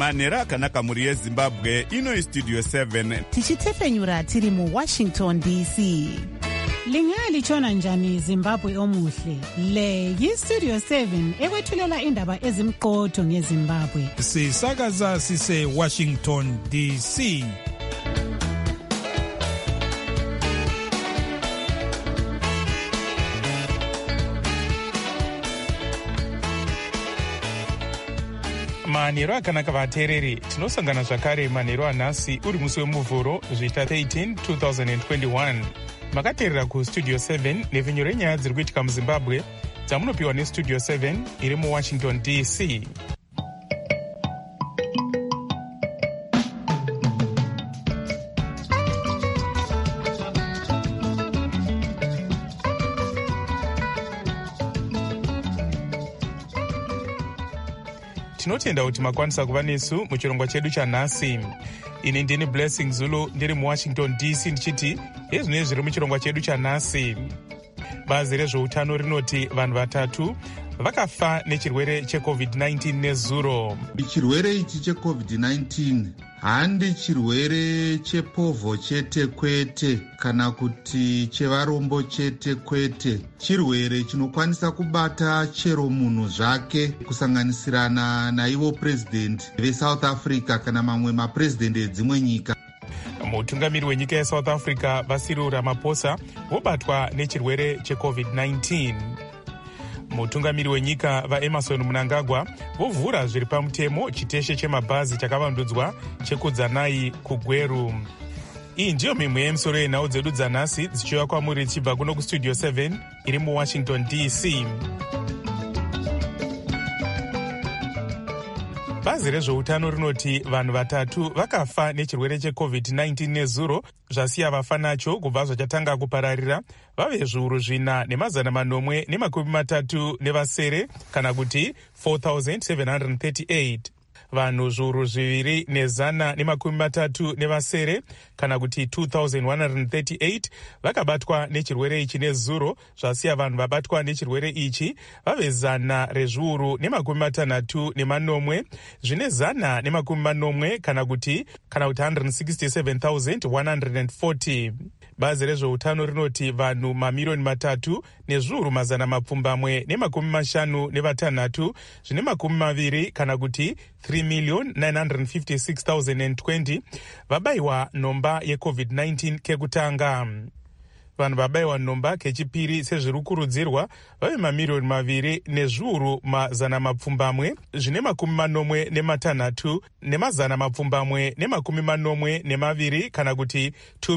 manhero akanaka mhuri yezimbabwe. Ino istudio 7 tichitefenyura tiri muWashington DC. Lingalitshona njani Zimbabwe omuhle? Le yistudio 7 ekwethulela indaba ezimqotho ngeZimbabwe. Sisakaza sise Washington DC. Manhero akanaka vateereri, tinosangana zvakare manhero anhasi uri musi wemuvhuro zvita 13 2021. Makateerera kustudio 7 nepfenyo renyaya dziri kuitika muZimbabwe dzamunopiwa nestudio 7 iri muWashington DC. Tinotenda kuti makwanisa kuva nesu muchirongwa chedu chanhasi. Ini ndini Blessing Zulu ndiri muWashington DC ndichiti ezvinenge zviri muchirongwa chedu chanhasi. Bazi rezveutano rinoti vanhu 3 vakafa nechirwere cheCovid-19 nezuro. Chirwere ichi cheCovid-19 handi chirwere chepovho chete kwete kana kuti chevarombo chete kwete. Chirwere chinokwanisa kubata chero munhu zvake, kusanganisirana naivo president veSouth Africa kana mamwe mapresident edzimwe nyika. Mutungamiri wenyika yeSouth Africa Cyril Ramaphosa vobatwa nechirwere cheCovid-19. Mutungamiri wenyika vaEmmerson Mnangagwa vovhura zviri pamutemo chiteshe chemabhazi chakavandudzwa chekudzanai kuGweru. Iyi ndiyo mimwe yemisoro yenhau dzedu dzanhasi dzichiuya kwamuri dzichibva kuno kustudio 7 iri muWashington DC. Bazi rezveutano rinoti vanhu 3 vakafa nechirwere cheCovid-19 nezuro, zvasiya vafa nacho kubva zvachatanga kupararira vave zviuru 4,937 kana kuti 4,738. Vanhu zviuru 2,137 kana kuti 2,138 vakabatwa nechirwere ichi nezuro, zvasiya vanhu vabatwa nechirwere ichi vave 164 zvine 140 kana kuti 167,140. Bazi rezveutano rinoti vanhu mamirioni 3 nezviuru 456 zvine 20 kana kuti 3,956,020 vabayiwa nhomba yeCovid-19 kekutanga. Vanhu vabayiwa nhomba kechipiri sezviri kurudzirwa vave mamirioni 2 nezviuru 100 zvine 46 ne100 kana kuti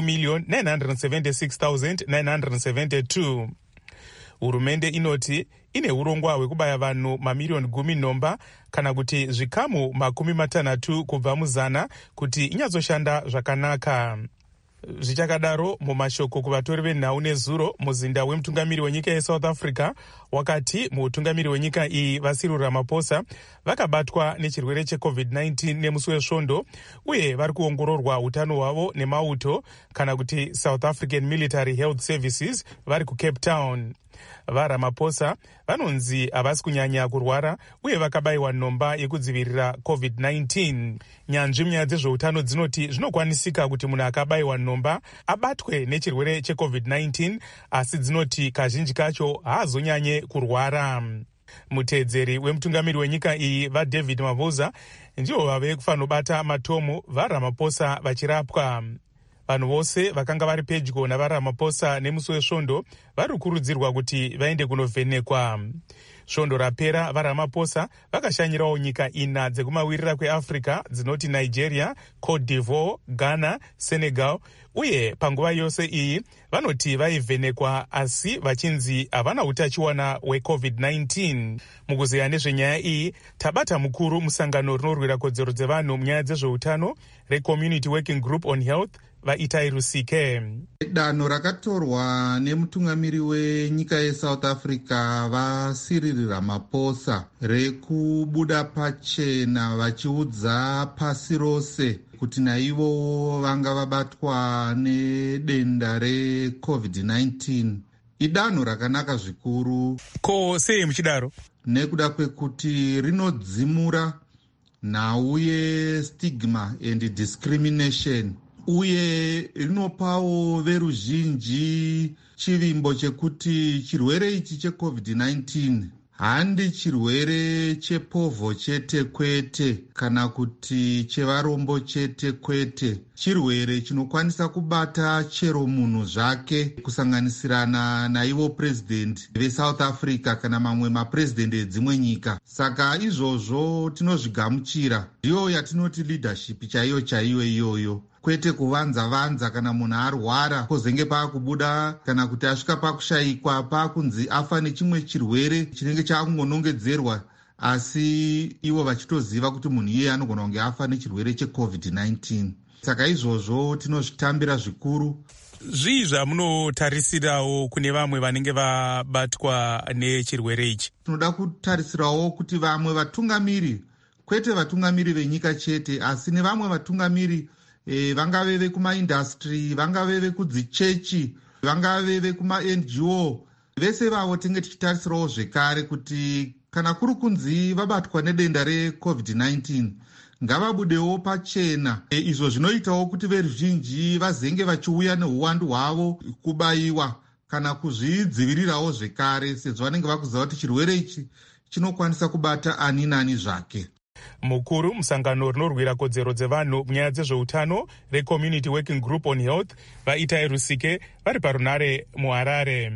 2,976,972. Hurumende inoti ine urongwa hwekubaya vanhu mamirioni 10 nhomba kana kuti zvikamu 60 kubva mu100 kuti inyatsoshanda zvakanaka. Zvichakadaro, mumashoko kuvatori venhau nezuro, muzinda wemutungamiri wenyika yeSouth Africa wakati mutungamiri wenyika iyi Cyril Ramaphosa vakabatwa nechirwere cheCovid-19 nemusi wesvondo uye vari kuongororwa utano hwavo nemauto kana kuti South African Military Health Services vari kuCape Town. VaRamaphosa vanonzi havasi kunyanya kurwara uye vakabayiwa nhomba yekudzivirira COVID-19. Nyanzvi munyaya dzezveutano dzinoti zvinokwanisika kuti munhu akabayiwa nhomba abatwe nechirwere cheCovid-19 asi dzinoti kazhinji kacho haazonyanye kurwara. Muteedzeri wemutungamiri wenyika iyi vaDavid Mabuza ndivo vave kufanobata matomo vaRamaphosa vachirapwa. Vanhu vose vakanga vari pedyo navaRamaphosa nemusi wesvondo vari kukurudzirwa kuti vaende kunovhenekwa. Svondo rapera vaRamaphosa vakashanyirawo nyika 4 dzekumawirira kweAfrica dzinoti Nigeria, Cote d'Ivoire, Ghana, Senegal uye panguva yose iyi vanoti vaivhenekwa asi vachinzi havana utachiwana hweCovid-19. Mukuzeya nezvenyaya iyi tabata mukuru musangano rinorwira kodzero dzevanhu munyaya dzezveutano reCommunity Working Group on Health vaItai Rusike. Danho rakatorwa nemutungamiri wenyika yeSouth Africa Cyril Ramaphosa rekubuda pachena vachiudza pasi rose kuti naivo vanga vabatwa nedenda reCovid-19 idanho rakanaka zvikuru. Ko sei muchidaro? Nekuda kwekuti rinodzimura nhau yestigma and discrimination, uye rinopawo veruzhinji chivimbo chekuti chirwere ichi cheCovid-19 handi chirwere chepovho chete kwete kana kuti chevarombo chete kwete, chirwere chinokwanisa kubata chero munhu zvake, kusanganisirana naivo president veSouth Africa kana mamwe mapresident edzimwe nyika. Saka izvozvo tinozvigamuchira, ndiyo yatinoti leadership chaiyo chaiyo iyoyo, kwete kuvanza kana munhu arwara kozenge paakubuda kana kuti asvika pakushayikwa paakunzi afa nechimwe chirwere chinenge chakungonongedzerwa, asi ivo vachitoziva kuti munhu iye anogona kunge afa nechirwere cheCovid-19. Saka izvozvo tinozvitambira zvikuru. Zvii zvamunotarisirawo kune vamwe vanenge vabatwa nechirwere ichi? Tinoda kutarisirawo kuti vamwe vatungamiri, kwete vatungamiri venyika chete, asi nevamwe vatungamiri vangave vekumaindastry, vangave vekudzichechi, vangave vekuma-NGO, vese vavo tinge tichitarisirawo zvekare kuti kana kuri kunzi vabatwa nedenda reCovid-19 ngavabudewo pachena. Izvo zvinoitawo kuti veruzhinji vazenge vachiuya neuwandu hwavo kubayiwa kana kuzvidzivirirawo zvekare, sezvo vanenge vakuziva kuti chirwere ichi chinokwanisa kubata ani nani zvake. Mukuru musangano rinorwira kodzero dzevanhu munyaya dzezveutano reCommunity Working Group on Health vaItai Rusike vari parunare muHarare.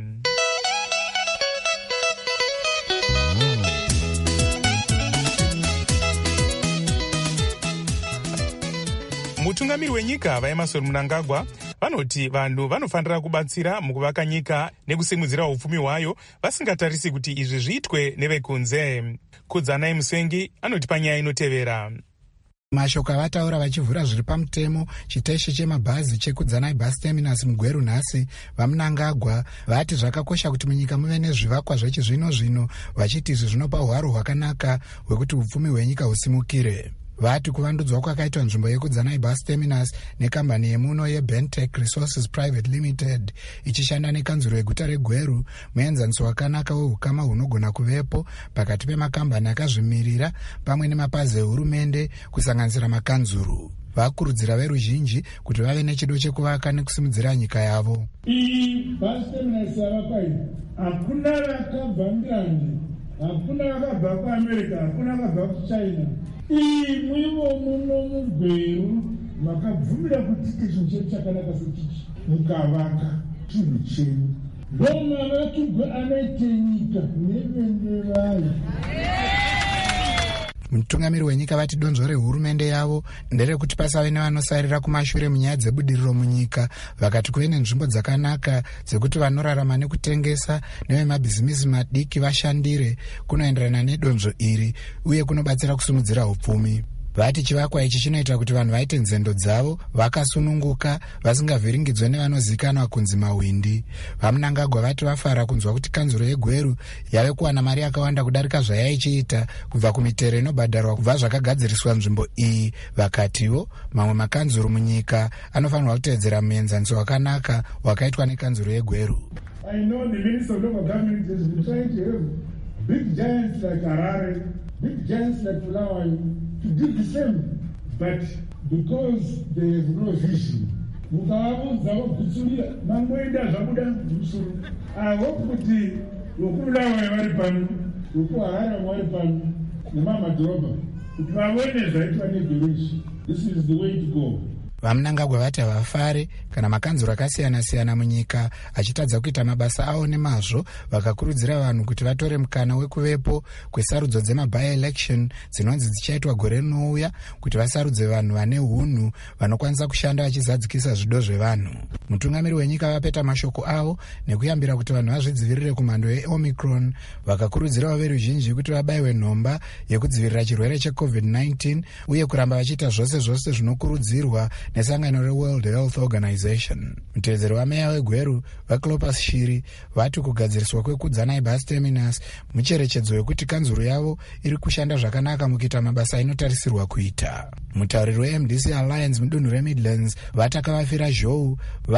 Mutungamiri wenyika vaEmmerson Mnangagwa vanoti vanhu vanofanira kubatsira mukuvaka nyika nekusimudzira upfumi hwayo vasingatarisi kuti izvi zviitwe nevekunze. Kudzanai Muswengi anoti panyaya inotevera. Mashoko avataura vachivhura zviri pamutemo chiteshi chemabhazi chekudzanai bus terminus muGweru nhasi, vaMnangagwa vati zvakakosha kuti munyika muve nezvivakwa zvechizvino-zvino, vachiti izvi zvinopa hwaro hwakanaka hwekuti upfumi hwenyika husimukire. Vati kuvandudzwa kwakaitwa nzvimbo yekudzanai bus terminus nekambani yemuno yeBentech Resources Private Limited ichishanda nekanzuro yeguta reGweru muenzaniso wakanaka wehukama hunogona kuvepo pakati pemakambani akazvimirira pamwe nemapazi ehurumende kusanganisira makanzuru. Vakurudzira veruzhinji kuti vave nechido chekuvaka nekusimudzira nyika yavo. Iyi bus terminus yavapaini hakuna vakabva Ngirandi, hakuna vakabva kuAmerica, hakuna vakabva kuChina. Mwivo muno muGweru makabvumira kutite chinhu chedu chakanaka sechichi mukavaka chinhu chenu, ndomwana tugwe anoite nyika nevende vayo. Mutungamiri wenyika vati donzvo rehurumende yavo nderekuti pasave nevanosarira kumashure munyaya dzebudiriro munyika, vakati kuve nenzvimbo dzakanaka dzekuti vanorarama nekutengesa nevemabhizimisi madiki vashandire kunoenderana nedonzvo iri uye kunobatsira kusimudzira upfumi. Vati chivakwa ichi chinoita kuti vanhu vaite nzendo dzavo vakasununguka vasingavhiringidzwe nevanozikanwa kunzi mawindi. VaMnangagwa vati vafara kunzwa kuti kanzuro yeGweru yave kuwana mari yakawanda kudarika zvayaichiita kubva kumitero inobhadharwa kubva zvakagadziriswa nzvimbo iyi. Vakatiwo mamwe makanzuro munyika anofanirwa kutedzera muenzaniso wakanaka wakaitwa nekanzuro yeGweru. I know the Minister of Local Government has been trying to have big giants like Harare, big giants like Bulawayo to do the same, but because there is no vision, I hope kuti Bulawayo vari pano, Harare vari pano, neMamadhorobha kuti vaone zvaitwa neGweru. This is the way to go. VaMnangagwa vati havafare kana makanzuro akasiyana-siyana munyika achitadza kuita mabasa avo nemazvo, vakakurudzira vanhu kuti vatore mukana wekuvepo kwesarudzo dzema-by-election dzinonzi dzichaitwa gore rinouya kuti vasarudze vanhu vane hunhu vanokwanisa kushanda vachizadzikisa zvido zvevanhu. Mutungamiri wenyika vapeta mashoko avo nekuyambira kuti vanhu vazvidzivirire kumhando yeOmicron, vakakurudzirawo veruzhinji kuti vabayiwe nhomba yekudzivirira chirwere cheCovid-19 uye kuramba vachiita zvose zvinokurudzirwa nesangano reWorld Health Organization. Mutevedzeri wameya weGweru vaClopas Shiri vati kugadziriswa kwekudzanai bus terminus mucherechedzo wekuti kanzuro yavo iri kushanda zvakanaka mukuita mabasa inotarisirwa kuita. Mutauriri weMDC Alliance mudunhu reMidlands vati akavafira zhou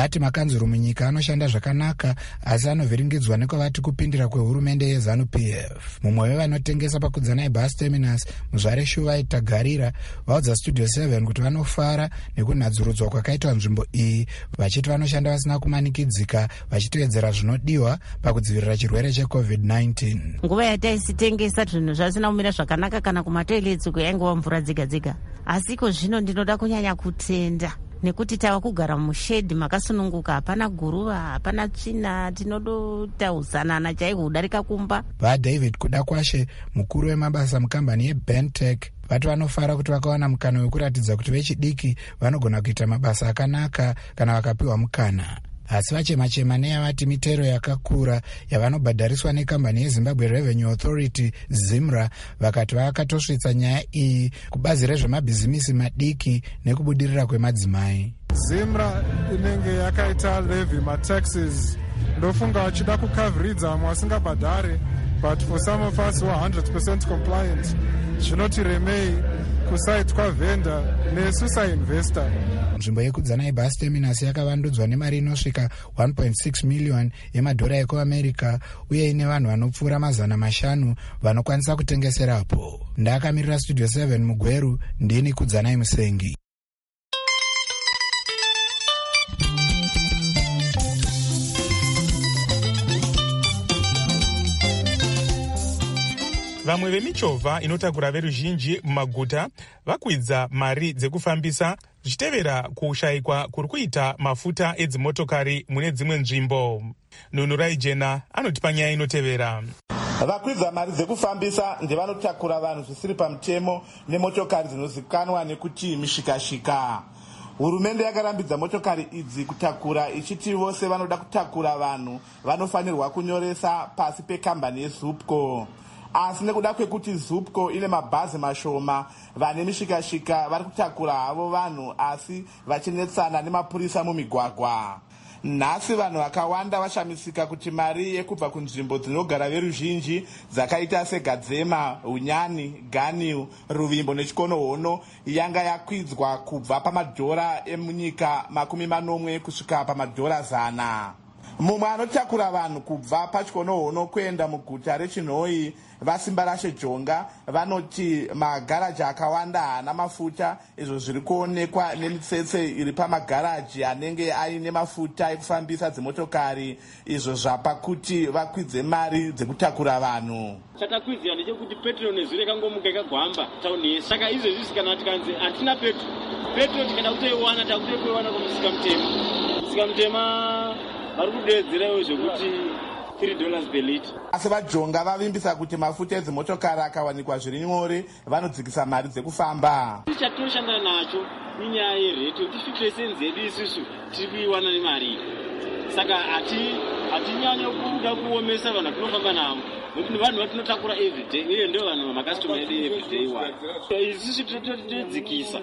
vati makanzuru munyika anoshanda zvakanaka asi anovhiringidzwa nekwavati kupindira kwehurumende yeZANU-PF. Mumwe wevanotengesa pakudzana ibus terminus, Muzvare Shuvai Tagarira, vaudza Studio 7 kuti vanofara nekunadzurudzwa kwakaitwa nzvimbo iyi, vachiti vanoshanda vasina kumanikidzika vachitevedzera zvinodiwa pakudzivirira chirwere cheCovid-19. Nguva yataisitengesa zvinhu zvasina kumira zvakanaka kana kumatoiletsi kuyaingova mvura dzega dzega, asiko zvino ndinoda kunyanya kutenda nekuti tava kugara mushedhi makasununguka, hapana guruva, hapana tsvina, tinodotauzanana chaiko kudarika kumba. VaDavid Kudakwashe, mukuru wemabasa mukambani yeBentech, vati vanofara kuti vakawana mukana wekuratidza kuti vechidiki vanogona kuita mabasa akanaka kana vakapiwa mukana. Asi vachema-chema neyavati mitero yakakura yavanobhadhariswa nekambani yeZimbabwe Revenue Authority ZIMRA, vakati vakatosvitsa nyaya iyi kubazi rezvemabhizimisi madiki nekubudirira kwemadzimai. ZIMRA inenge yakaita levy mataxes, ndofunga vachida kukavhiridza vamwe vasingabhadhare, but for some of us who are 100% compliant zvinotiremei kusaitwa vendor nesu sainvestor. Nzvimbo yekudzana ibus terminus yakavandudzwa nemari inosvika 1.6 million yemadhora ekuAmerica uye ine vanhu vanopfuura 500 vanokwanisa kutengeserapo. Ndakamirira Studio 7 muGweru, ndini Kudzanai Musengi. Vamwe vemichovha inotakura veruzhinji mumaguta vakwidza mari dzekufambisa zvichitevera kushayikwa kuri kuita mafuta edzimotokari mune dzimwe nzvimbo. Nunurai Jena anotipa nyaya inotevera. Vakwidza mari dzekufambisa ndevanotakura vanhu zvisiri pamutemo nemotokari dzinozivikanwa nekuti mishikashika. Hurumende yakarambidza motokari idzi kutakura ichiti vose vanoda kutakura vanhu vanofanirwa kunyoresa pasi pekambani yeZUPCO. Asi nekuda kwekuti ZUPCO ine mabhazi mashoma, vane mishikashika vari kutakura havo vanhu asi vachinetsana nemapurisa mumigwagwa. Nhasi vanhu vakawanda vashamisika kuti mari yekubva kunzvimbo dzinogara veruzhinji dzakaita seGadzema, Hunyani, Ganiu, Ruvimbo neChikonohono yanga yakwidzwa kubva pamadhora emunyika 40 kusvika pamadhora 100. Mumwe anotakura vanhu kubva paChikonohono kuenda muguta reChinhoi, vaSimbarashe Jonga, vanoti magaraji akawanda haana mafuta, izvo zviri kuonekwa nemitsetse iri pamagaraji anenge aine mafuta ekufambisa dzimotokari, izvo zvapa kuti vakwidze mari dzekutakura vanhu. Chakakwidzira ndechekuti petrol nezuro kangomuka ikagwamba tauni yesu. Saka izvezvisi kana tikanzi hatina petrol tikada kutoiwana takutoiwana kumusika mutema. Musika mutema vari kudedzerawo zvekuti $3 per liter. Asi vaJonga vavimbisa kuti mafuta edzimotokari akawanikwa zviri nyore vanodzikisa mari dzekufamba. Chatinoshanda nacho inyaya yerate kuti 50% yedu isusu tiri kuiwana nemari. Saka hatinyanya kuda kuomesa vanhu vatinofamba navo nekuti vanhu vatinotakura everyday uye ndio vanhu makastoma edu everyday wana. Isusu todzikisa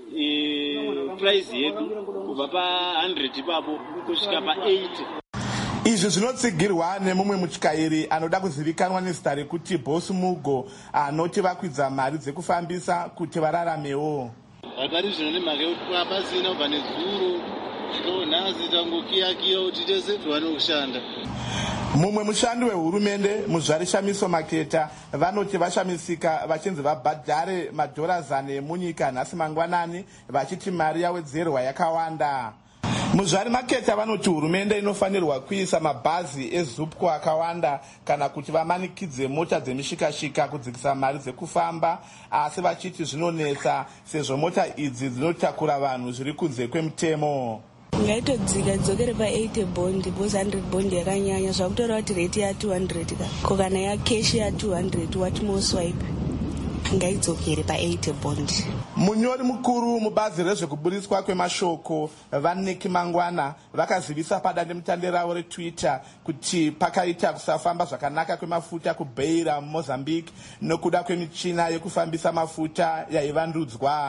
price yedu kubva pa100 ipapo kusvika pa80. Izvi zvinotsigirwa nemumwe mutyairi anoda kuzivikanwa nezita rekuti Boss Mugo, anoti vakwidza mari dzekufambisa kuti vararamewo. Pari zvino nemhaka yekuti kwapasina kubva nezuro nhasi tangokiyakiya kuti tese tiwane kushanda. Mumwe mushandi wehurumende Muzvare Shamiso Maketa vanoti vashamisika vachinzi vabhadhare madhora 100 emunyika nhasi mangwanani vachiti mari yawedzerwa yakawanda. Muzvare Maketa vanoti hurumende inofanirwa kuisa mabhazi eZUPCO akawanda kana kuti vamanikidze mota dzemishikashika kudzikisa mari dzekufamba, asi vachiti zvinonetsa sezvo mota idzi dzinotakura vanhu zviri kunze kwemutemo. Ngaitodzika dzokere pa80 bond because 100 bond yakanyanya zvakutora kuti rate ya200 ko kana ya cash ya200 what more swipe ngaidzokere pa80 bond. Munyori mukuru mubazi rezvekuburiswa kwemashoko Vaniki Mangwana vakazivisa padandemutande ravo reTwitter kuti pakaita kusafamba zvakanaka kwemafuta kuBeira, Mozambique, nokuda kwemichina yekufambisa mafuta yaivandudzwa.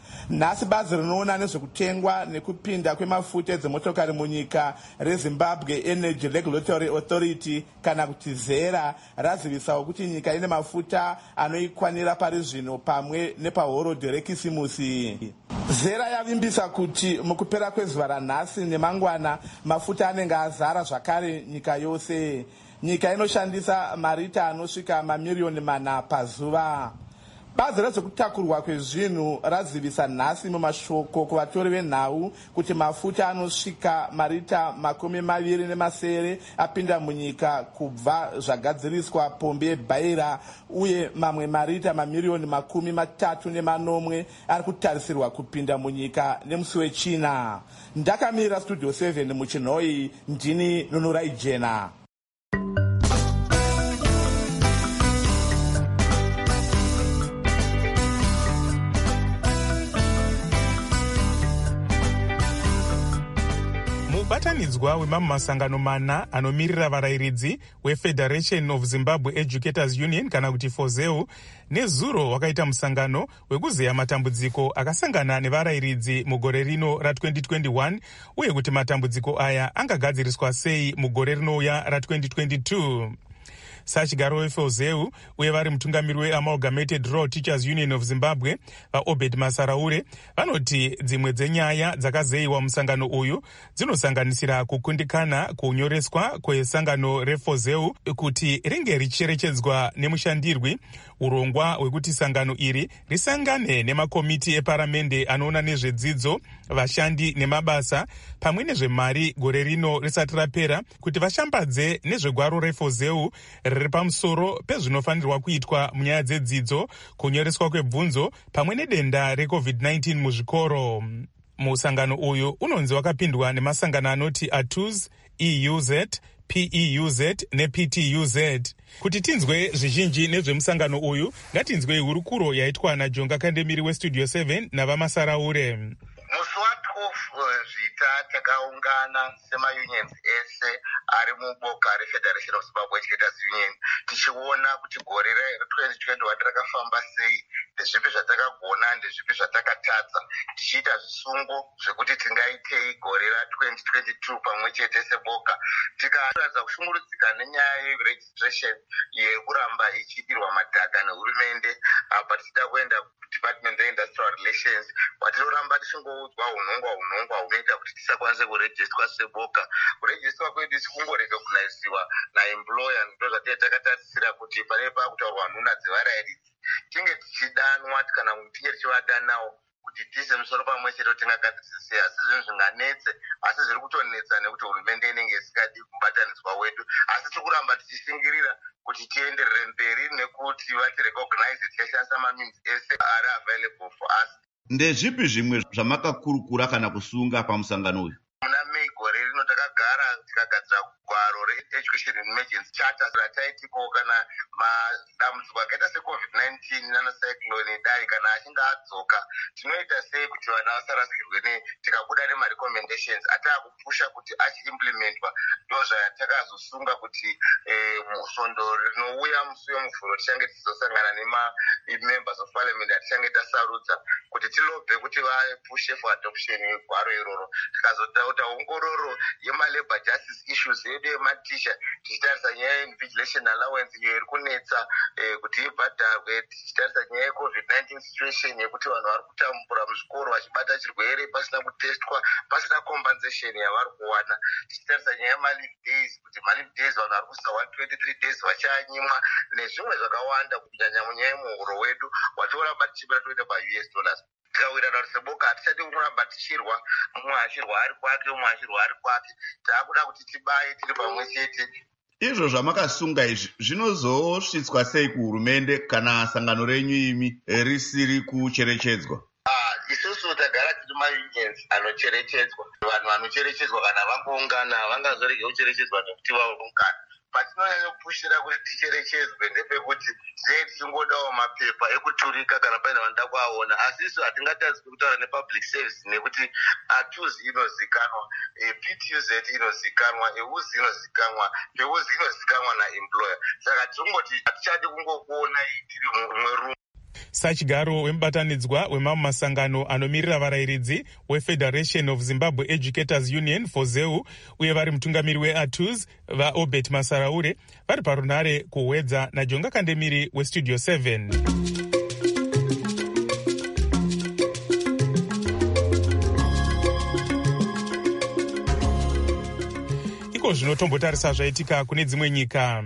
Nhasi bazi rinoona nezvekutengwa nekupinda kwemafuta edzimotokari munyika reZimbabwe Energy Regulatory Authority kana kuti ZERA razivisawo kuti nyika ine mafuta anoikwanira pari zvino pamwe nepahoro dherekisimusi. ZERA yavimbisa kuti mukupera kwezuva ranhasi nemangwana mafuta anenge azara zvakare nyika yose. Nyika inoshandisa marita anosvika mamiriyoni 4 pazuva. Bazi rezvekutakurwa kwezvinhu razivisa nhasi mumashoko kuvatori venhau kuti mafuta anosvika marita 27 apinda munyika kubva zvagadziriswa pombi yeBhaira, uye mamwe marita mamiriyoni 30 ari kutarisirwa kupinda munyika nemusi weChina. Ndakamira Studio 7 muChinhoi, ndini Nunurai Jena. Mubatanidzwa wemamwe masangano 4 anomirira varayiridzi weFederation of Zimbabwe Educators Union kana kuti FOZEU nezuro wakaita musangano wekuzeya matambudziko akasangana nevarayiridzi mugore rino ra2021 uye kuti matambudziko aya angagadziriswa sei mugore rinouya ra2022. Sachigaro weFOZEU uye vari mutungamiri weAmalgamated Rural Teachers Union of Zimbabwe vaObed Masaraure vanoti dzimwe dzenyaya dzakazeyiwa musangano uyu dzinosanganisira kukundikana kunyoreswa kwesangano reFOZEU kuti ringe richicherechedzwa nemushandirwi, urongwa hwekuti sangano iri risangane nemakomiti eparamende anoona nezvedzidzo, vashandi nemabasa pamwe nezvemari gore rino risati rapera, kuti vashambadze nezvegwaro reFOZEU riri pamusoro pezvinofanirwa kuitwa munyaya dzedzidzo, kunyoreswa kwebvunzo pamwe nedenda reCovid-19 muzvikoro. Musangano uyu unonzi wakapindwa nemasangano anoti ATUZ, EUZ, PEUZ nePTUZ. Kuti tinzwe zvizhinji nezvemusangano uyu, ngatinzwe hurukuro yaitwa naJonga Kandemiri weStudio 7 navamasaraure. Musi wa12 zvita takaungana sema-unions ese ari muboka reFederation of Zimbabwe Educators Union tichiona kuti gore re2021 rakafamba sei, ndezvipi zvatakagona, ndezvipi zvatakatadza, tichiita zvisungo zvekuti tingaitei gore ra2022 pamwe chete seboka. Tikaratidza kushungurudzika nenyaya yeregistration yekuramba ichidirwa madhaka nehurumende apa tichida kuenda Department of Industrial Relations, watinoramba tichingoudzwa unhongwa unoita kuti tisakwanise kurejistwa seboka. Kurejistwa kwedu tikungorekognaiziwa naemployer, ndozvatenge takatarisira kuti pane pakutaurwa nhuna dzevarayiridzi tinge tichidanwa kana tinge tichivadanawo kuti tise musoro pamwe chete tingagadzirisa sei. Asi zvinhu zvinganetse, asi zviri kutonetsa nekuti hurumende inenge isikadi kubatanidzwa wedu, asi tikuramba tichishingirira kuti tienderere mberi nekuti vatirecognize tikashandisa mameans ese ari available for us. Ndezvipi zvimwe zvamakakurukura kana kusunga pamusangano uyu? Muna Mei gore rino takagara tikagadzira gwaro reEducation Emergency Charter rataitiko kana madambudziko akaita seCovid-19 nanacyclone dai kana achinge adzoka tinoita sei kuti vana vasarasikirwe tikabuda nemarecommendations atakupusha kuti achiimplementwa. Ndozvatakazosunga kuti musondo rinouya musi wemuvhuro tichange tichizosangana nemamembers of parliament atichange tasarudza kuti tilobhe kuti vapushe for adoption yegwaro iroro. Tikazotaura ongororo yemalabor justice issues yedu yematicha tichitarisa nyaya yeinvigilation allowance iyo iri kunetsa kuti ibhadharwe, tichitarisa nyaya yeCovid-19 situation yekuti vanhu vari kutambura muzvikoro vachibata chirwere pasina kutestwa, pasina compensation yavari kuwana. Tichitarisa nyaya yemalive days kuti malive days vanhu vari kusisa 123 days vachanyimwa nezvimwe zvakawanda kunyanya munyaya yemuhuro wedu watioramba tichipera toita paUS$. Tikawirana kuti seboka hatichadi kuramba tichirwa, mumwe achirwa ari kwake, mumwe achirwa ari kwake. Taakuda kuti tibaye tiri pamwe chete. Izvo zvamakasunga izvi zvinozosvitswa sei kuhurumende kana sangano renyu imi risiri kucherechedzwa? Isusu tagara tiri maunions anocherechedzwa. Vanhu vanocherechedzwa kana vangoungana vangazorege kucherechedzwa nekuti vaungana. Patinonyanya kupushira kuti ticherechedzwe ndepekuti sei tichingodawo mapepa ekuturika kana paine vanoda kuaona, asi isu hatingatadzi kutaura nepublic service nekuti ATUZ inozikanwa, PTUZ inozikanwa, EUZ inozikanwa, PEUZ inozikanwa naemployer. Saka tingoti hatichadi kungokuona tiri mumwe rumu. Sachigaro wemubatanidzwa wemamwe masangano anomirira varayiridzi weFederation of Zimbabwe Educators Union FOZEU uye vari mutungamiri weATUS vaObert Masaraure vari parunhare kuhwedza naJonga Kandemiri weStudio 7. Iko zvino tombotarisa zvaitika kune dzimwe nyika.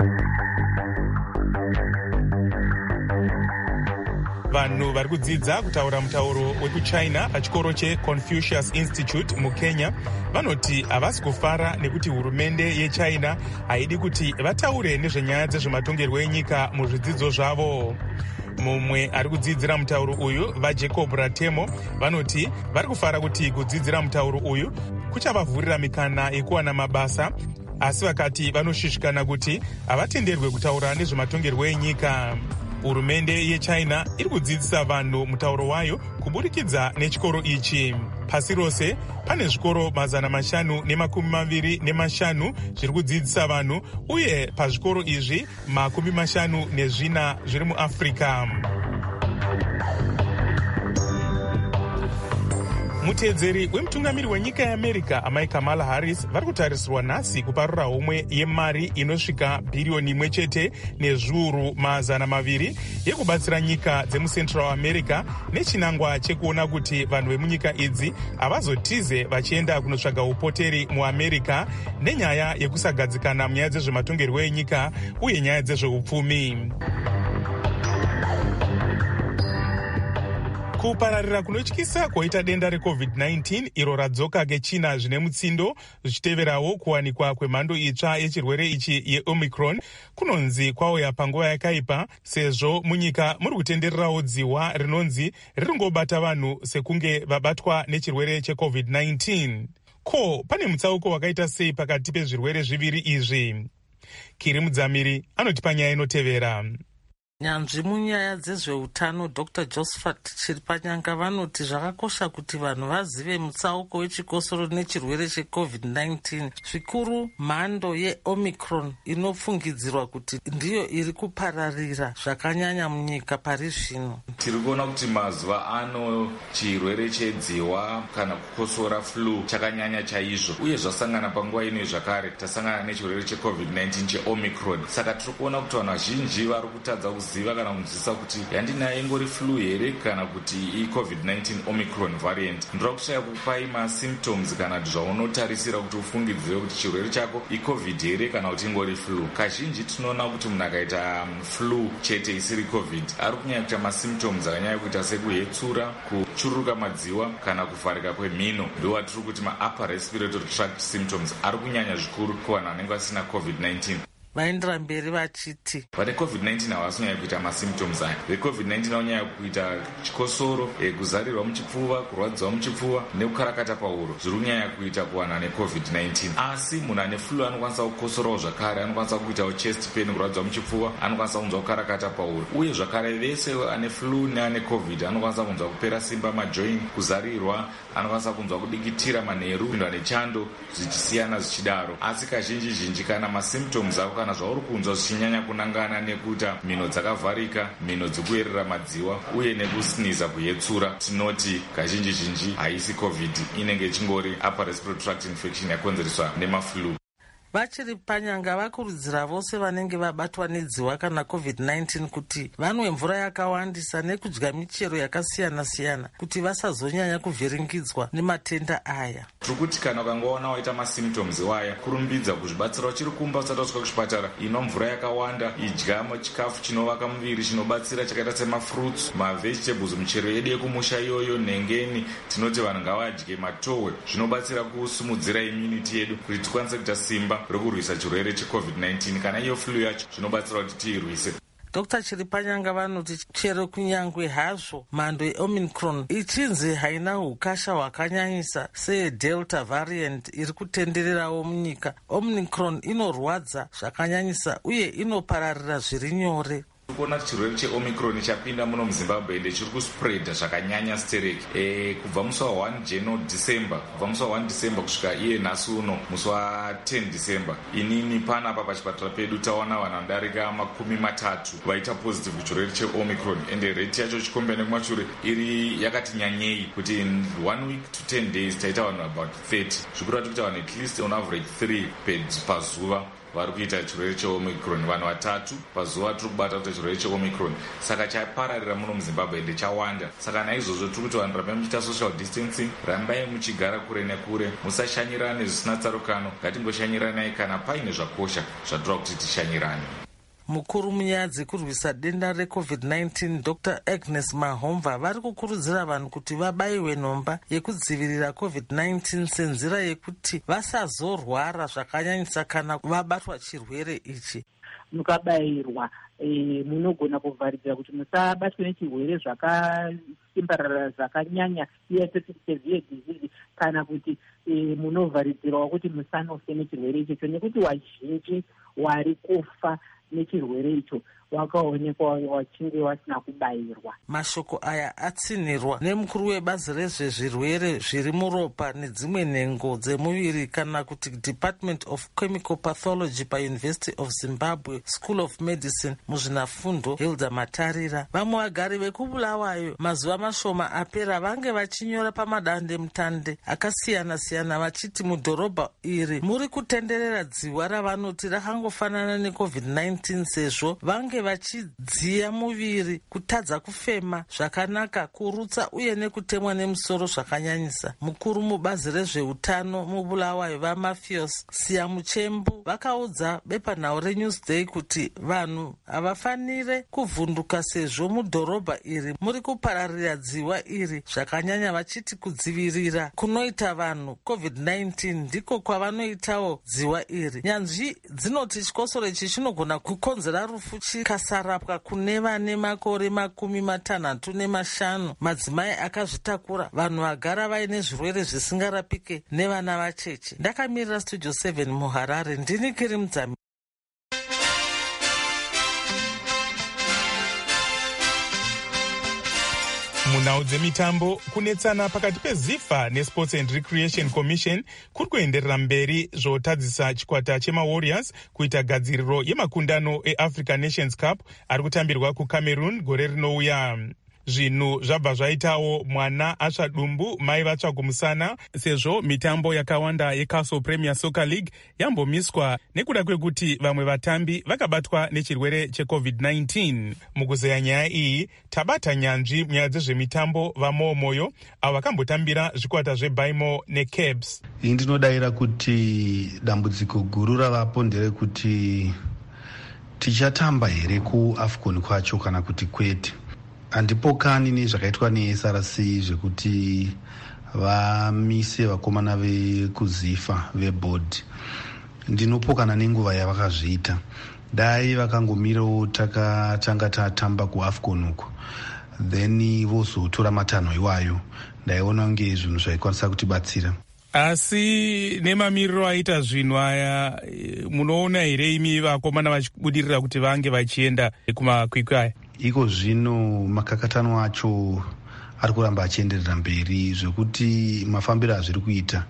Vanhu vari kudzidza kutaura mutauro wekuchina pachikoro cheConfucius Institute muKenya vanoti havasi kufara nekuti hurumende yeChina haidi kuti vataure nezvenyaya dzezvematongerwo enyika muzvidzidzo zvavo. Mumwe ari kudzidzira mutauro uyu vaJacob Ratemo vanoti vari kufara kuti kudzidzira mutauro uyu kuchavavhurira mikana yekuwana mabasa, asi vakati vanoshushikana kuti havatenderwe kutaura nezvematongerwo enyika. Hurumende yeChina iri kudzidzisa vanhu mutauro wayo kuburikidza nechikoro ichi. Pasi rose pane zvikoro 525 zviri kudzidzisa vanhu uye pazvikoro izvi 54 zviri muAfrica. Mutedzeri wemutungamiri wenyika yeAmerica amai Kamala Harris vari kutarisirwa nhasi kuparura homwe yemari inosvika bhiriyoni 1.2 yekubatsira nyika dzemuCentral America nechinangwa chekuona kuti vanhu vemunyika idzi havazotize vachienda kunotsvaga upoteri muAmerica nenyaya yekusagadzikana munyaya dzezvematongerwo enyika uye nyaya dzezveupfumi. Kupararira kunotyisa kwaita denda reCovid-19 iro radzoka kechina zvine mutsindo zvichiteverawo kuwanikwa kwemhando itsva yechirwere ichi yeOmicron kunonzi kwauya panguva yakaipa, sezvo munyika muri kutendererawo dziwa rinonzi riringobata vanhu sekunge vabatwa nechirwere cheCovid-19. Ko, pane mutsauko wakaita sei pakati pezvirwere zviviri izvi? Kiri Mudzamiri anoti panyaya inotevera. Nyanzvi munyaya dzezveutano Dr. Josephat Chiripanyanga vanoti zvakakosha kuti vanhu vazive mutsauko wechikosoro nechirwere cheCovid-19, zvikuru mhando yeOmicron inofungidzirwa kuti ndiyo iri kupararira zvakanyanya munyika pari zvino. Tiri kuona kuti mazuva ano chirwere chedziwa kana kukosora flu chakanyanya chaizvo, uye zvasangana panguva ino zvakare tasangana nechirwere cheCovid-19 cheOmicron. Saka tiri kuona kuti vanhu vazhinji vari kutadza kuziva kana kunzwisisa kuti yandinayo ingori flu here kana kuti iCovid-19 Omicron variant. Ndoda kushaya kupai masymptoms kana kuti zvaunotarisira kuti ufungidzire kuti chirwere chako iCovid here kana kuti ingori flu. Kazhinji tinoona kuti munhu akaita flu chete isiri COVID ari kunyanya kuita masymptoms akanyanya kuita sekuhetsura, kuchururuka madziwa kana kuvharika kwemhino. Ndowa tiri kuti maupper respiratory tract symptoms ari kunyanya zvikuru kuvanhu vanenge vasina COVID-19. Vaendera mberi vachiti vane COVID-19 havasi kunyanya kuita masymptoms aya. VeCovid-19 vanonyanya kuita chikosoro, kuzarirwa muchipfuva, kurwadziwa muchipfuva nekukarakata pahuro zviri kunyanya kuita kuvanhu vane COVID-19. Asi munhu ane flu anokwanisa kukosorawo zvakare, anokwanisa kuitawo chest pain, kurwadziwa muchipfuva, anokwanisa kunzwa kukarakata pahuro. Uye zvakare vese ane flu neane COVID anokwanisa kunzwa kupera simba majoin, kuzarirwa, anokwanisa kunzwa kudikitira manheru, kupindwa nechando zvichisiyana zvichidaro. Asi kazhinji kana masymptoms avo kana zvauri kunzwa zvichinyanya kunangana nekuita mhino dzakavharika, mhino dzekuyerera madziwa uye nekusiniza kuhetsura, tinoti kazhinji haisi COVID, inenge ichingori upper respiratory tract infection yakonzereswa nemaflu. Vachiripanyanga vakurudzira vose vanenge vabatwa nedziwa kana COVID-19 kuti vanwe mvura yakawandisa nekudya michero yakasiyana-siyana kuti vasazonyanya kuvhiringidzwa nematenda aya. Tiri kuti kana ukangoona waita masymptoms waya, kurumbidza kuzvibatsira uchiri kumba usati wasvika kuchipatara. Inwa mvura yakawanda, idya chikafu chinovaka muviri chinobatsira chakaita semafruits, mavegetables, michero yedu yekumusha iyoyo, nhengeni. Tinoti vanhu ngavadye matohwe, zvinobatsira kusimudzira immunity yedu kuti tikwanise kuita simba rokurwisa chirwere cheCovid-19 kana iyo flu yacho, zvinobatsira kuti tiirwise. Dr. Chiripanyanga vanoti chero kunyangwe hazvo mhando yeOmicron ichinzi haina ukasha hwakanyanyisa seDelta variant iri kutendererawo munyika, Omicron inorwadza zvakanyanyisa uye inopararira zviri nyore. kuona kuti chirwere cheomicron chapinda muno muzimbabwe ende chiri kuspreada zvakanyanya stereki kubva musi wa1 December kusvika iye nhasi uno musi wa10 December. Inini panapa pachipatara pedu taona vanhu vanodarika 30 vaita positive kuchirwere cheomicron ende rate yacho chikombe nekumashure iri yakati nyanyei kuti in 1 week to 10 days taita vanhu about 30 zvikurati kuti vanhu at least on average 3 pazuva vari kuita chirwere cheomicron, vanhu 3 pazuva tiri kubata kuita chirwere cheomicron. Saka chapararira muno muzimbabwe ende chawanda. Saka naizvozvo tiri kuti vanhu rambai muchiita social distancing, rambai muchigara kure nekure, musashanyirane zvisina tsarukano, ngatingoshanyiranai kana paine zvakosha zvatora kuti tishanyirane. Mukuru munyaya dzekurwisa denda reCovid-19 Dr. Agnes Mahomva vari kukurudzira vanhu kuti vabayiwe nhomba yekudzivirira COVID-19 senzira yekuti vasazorwara zvakanyanyisa kana vabatwa chirwere ichi. Mukabayirwa munogona kuvharidzira kuti musabatwe nechirwere zvakasimbarara zvakanyanya severe disease kana kuti munovharidzirawo kuti musanofe nechirwere ichocho nekuti wazhinji wari kufa nechirwere icho wakaonekwa wachinge wasina kubayirwa. Mashoko aya atsinirwa nemukuru webazi rezvezvirwere zviri muropa nedzimwe nhengo dzemuviri kana kuti Department of Chemical Pathology paUniversity of Zimbabwe School of Medicine muzvinafundo Hilda Matarira. Vamwe vagari vekubulawayo mazuva mashoma apera vange vachinyora pamadande mutande akasiyana-siyana vachiti mudhorobha iri muri kutenderera dziwa ravanoti rakangofanana neCovid-19 sezvo vange vachidziya muviri, kutadza kufema zvakanaka, kurutsa uye nekutemwa nemusoro zvakanyanyisa. Mukuru mubazi rezveutano mubulawayo vaMafios Siyamuchembu vakaudza bepanhau reNewsday kuti vanhu havafanire kuvhunduka sezvo mudhorobha iri muri kupararira dziwa iri zvakanyanya, vachiti kudzivirira kunoita vanhu COVID-19 ndiko kwavanoitawo dziwa iri. Nyanzvi dzinoti chikosoro ichi chinogona kukonzera rufu kasarapwa kune vane makore 65, madzimai akazvitakura, vanhu vagara vaine zvirwere zvisingarapike nevana vacheche. Ndakamirira Studio 7 muHarare, ndini Kiri Mudzami. Munhau dzemitambo, kunetsana pakati peZIFA neSports and Recreation Commission kuri kuenderera mberi zvotadzisa chikwata chemaWarriors kuita gadziriro yemakundano eAfrican Nations Cup ari kutambirwa kuCameroon gore rinouya. Zvinhu zvabva zvaitawo mwana atsva dumbu mai vatsva kumusana sezvo mitambo yakawanda yeCastle Premier Soccer League yambomiswa nekuda kwekuti vamwe vatambi vakabatwa nechirwere cheCovid-19. Mukuzeya nyaya iyi tabata nyanzvi munyaya dzezvemitambo vaMoyo avo vakambotambira zvikwata zveBaimo neCabs. Ndinodavira kuti dambudziko guru ravapo nderekuti tichatamba here kuAFCON kwacho kana kuti kwete. Handipokani nezvakaitwa neSRC zvekuti vamise vakomana vekuZIFA veboard. Ndinopokana nenguva yavakazviita. Dai vakangomirawo takatanga tatamba kuAFCON uko, then vozotora matanho iwayo, ndaiona kunge zvinhu zvaikwanisa kutibatsira. Asi nemamiriro aita zvinhu aya, munoona here imi vakomana vachibudirira kuti vange vachienda kumakwikwi aya? Iko zvino makakatano acho ari kuramba achienderera mberi zvekuti mafambiro azviri kuita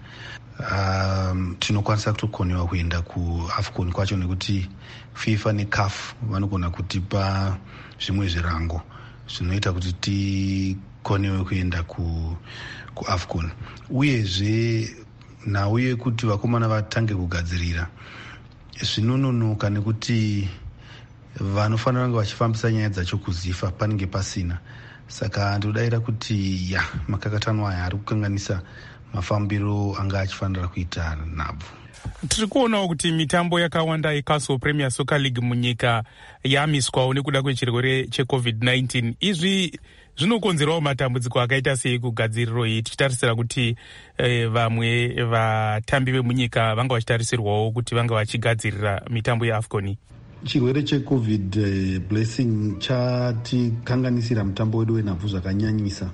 tinokwanisa kutokoniwa kuenda kuAFCON kwacho nekuti FIFA neCAF vanogona kutipa zvimwe zvirango zvinoita kuti tikoniwe kuenda kuAFCON. Uyezve nhau yekuti vakomana vatange kugadzirira zvinononoka nekuti vanofanira kunge vachifambisa nyaya dzacho kuZIFA panenge pasina. Saka ndinodavira kuti makakatano aya ari kukanganisa mafambiro anga achifanira kuita nhabvu. Tiri kuonawo kuti mitambo yakawanda yeCastle Premier Soccer League munyika yamiswawo nekuda kwechirwere cheCovid-19. Izvi zvinokonzerawo matambudziko akaita sei kugadziriro iyi, tichitarisira kuti vamwe vatambi vemunyika vanga vachitarisirwawo kuti vanga vachigadzirira mitambo yeAFCON. Chirwere cheCovid blessing chatikanganisira mutambo wedu wenhabvu zvakanyanyisa,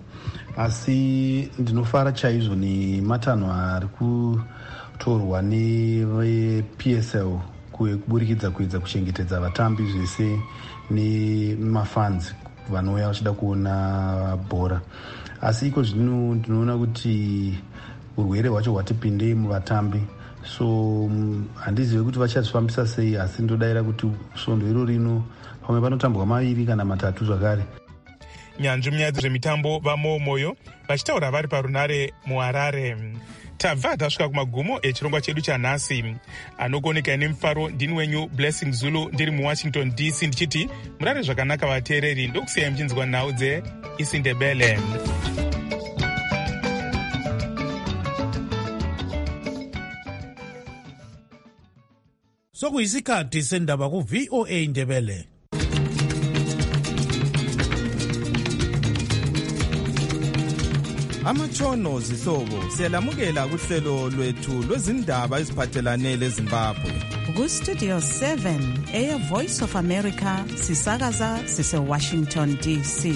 asi ndinofara chaizvo nematanho ari kutorwa nePSL kuburikidza kuedza kuchengetedza vatambi zvese nemafans vanouya vachida kuona bhora. Asi iko zvino ndinoona kuti urwere hwacho hwatipindei muvatambi, so handizivi kuti vachazvifambisa sei, asi ndodayira kuti svondo iro rino pamwe panotambwa 2 kana 3 zvakare. Nyanzvi munyaya dzezvemitambo vamomoyo vachitaura vari parunare muHarare. Tabva tasvika kumagumo echirongwa chedu chanhasi. Anogoneka nemufaro ndini wenyu Blessing Zulu ndiri muWashington DC ndichiti murare zvakanaka vateereri, ndokusiyai muchinzwa nhau dzeIsiNdebele. Sokuyisikhathi sendaba ku-VOA Ndebele. Amatshono zihlobo siyalamukela kuhlelo lwethu lwezindaba eziphathelane leZimbabwe. Ku-Studio 7 Air Voice of America sisakaza sise-Washington DC.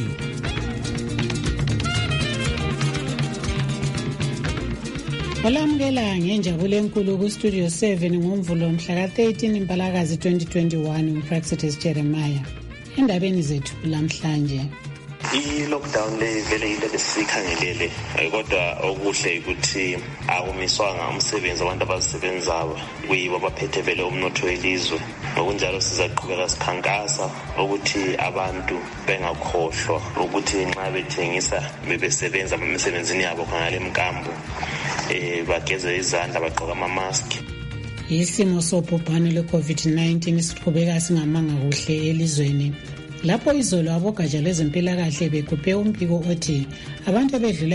Olamukela ngenjabulo enkulu ku-Studio 7 ngoMvulo mhla ka-13 Mpalakazi 2021 uPraxis Jeremiah. Endabeni zethu lamhlanje. I-lockdown le vele into ebesikhangelele, kodwa okuhle ukuthi akumiswanga umsebenzi abantu abazisebenzayo, kuyibo abaphethe vele umnotho welizwe. Ngokunjalo sizaqhubeka sikhankasa ukuthi abantu bengakhohlwa ukuthi nxa bethengisa bebesebenza emsebenzini yabo khonale emkambo bageze izandla, bagqoka ama-mask. Isimo sobhubhane lwe-COVID-19 siqhubeka singamanga kuhle elizweni. Lapho izolo abogatsha lwezempilakahle bekhuphe umbiko othi abantu abedlula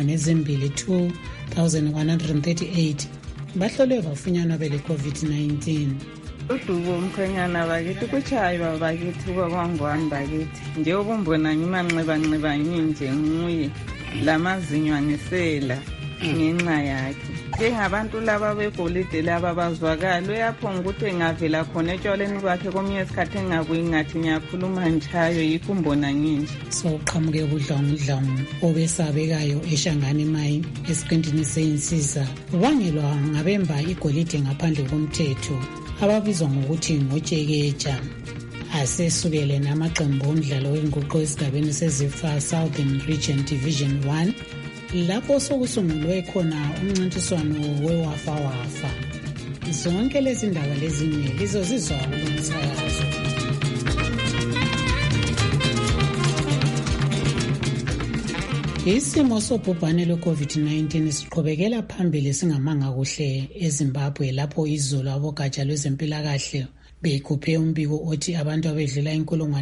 2,138 bahlolwe bafunyanwa bele-COVID-19. Udubo umkhwenyana bakithi kuchaywa bakithi kwakwangwani bakithi nje ukumbona ngimanxibanxiba nginje nguye lamazinyo anisela ngenxa yakhe. Njengabantu laba begolide laba bazwakala uyaphonga ukuthi engavela khona etshwaleni kwakhe komnye isikhathi engabuyi ngathi ngiyakhuluma njayo yikho umbona nginje. Soqhamuke udlangudlangu obesabekayo eShangani Mayi esiqintini seyinsizwa ubangelwa ngabemba igolide ngaphandle komthetho ababizwa ngokuthi ngotshekeja. Asesukele namaqembu omdlalo wenguqu esigabeni seZifa Southern Region Division 1 lapho sokusungulwe khona umncintiswano wewafa. Zonke lezi ndaba lezinye lizozizwa kulomsakazo. Isimo sobhubhane lwe-COVID-19 siqhubekela phambili singamanga kuhle eZimbabwe lapho izolo abogatsha lwezempilakahle bekhuphe umbiko othi abantu abedlula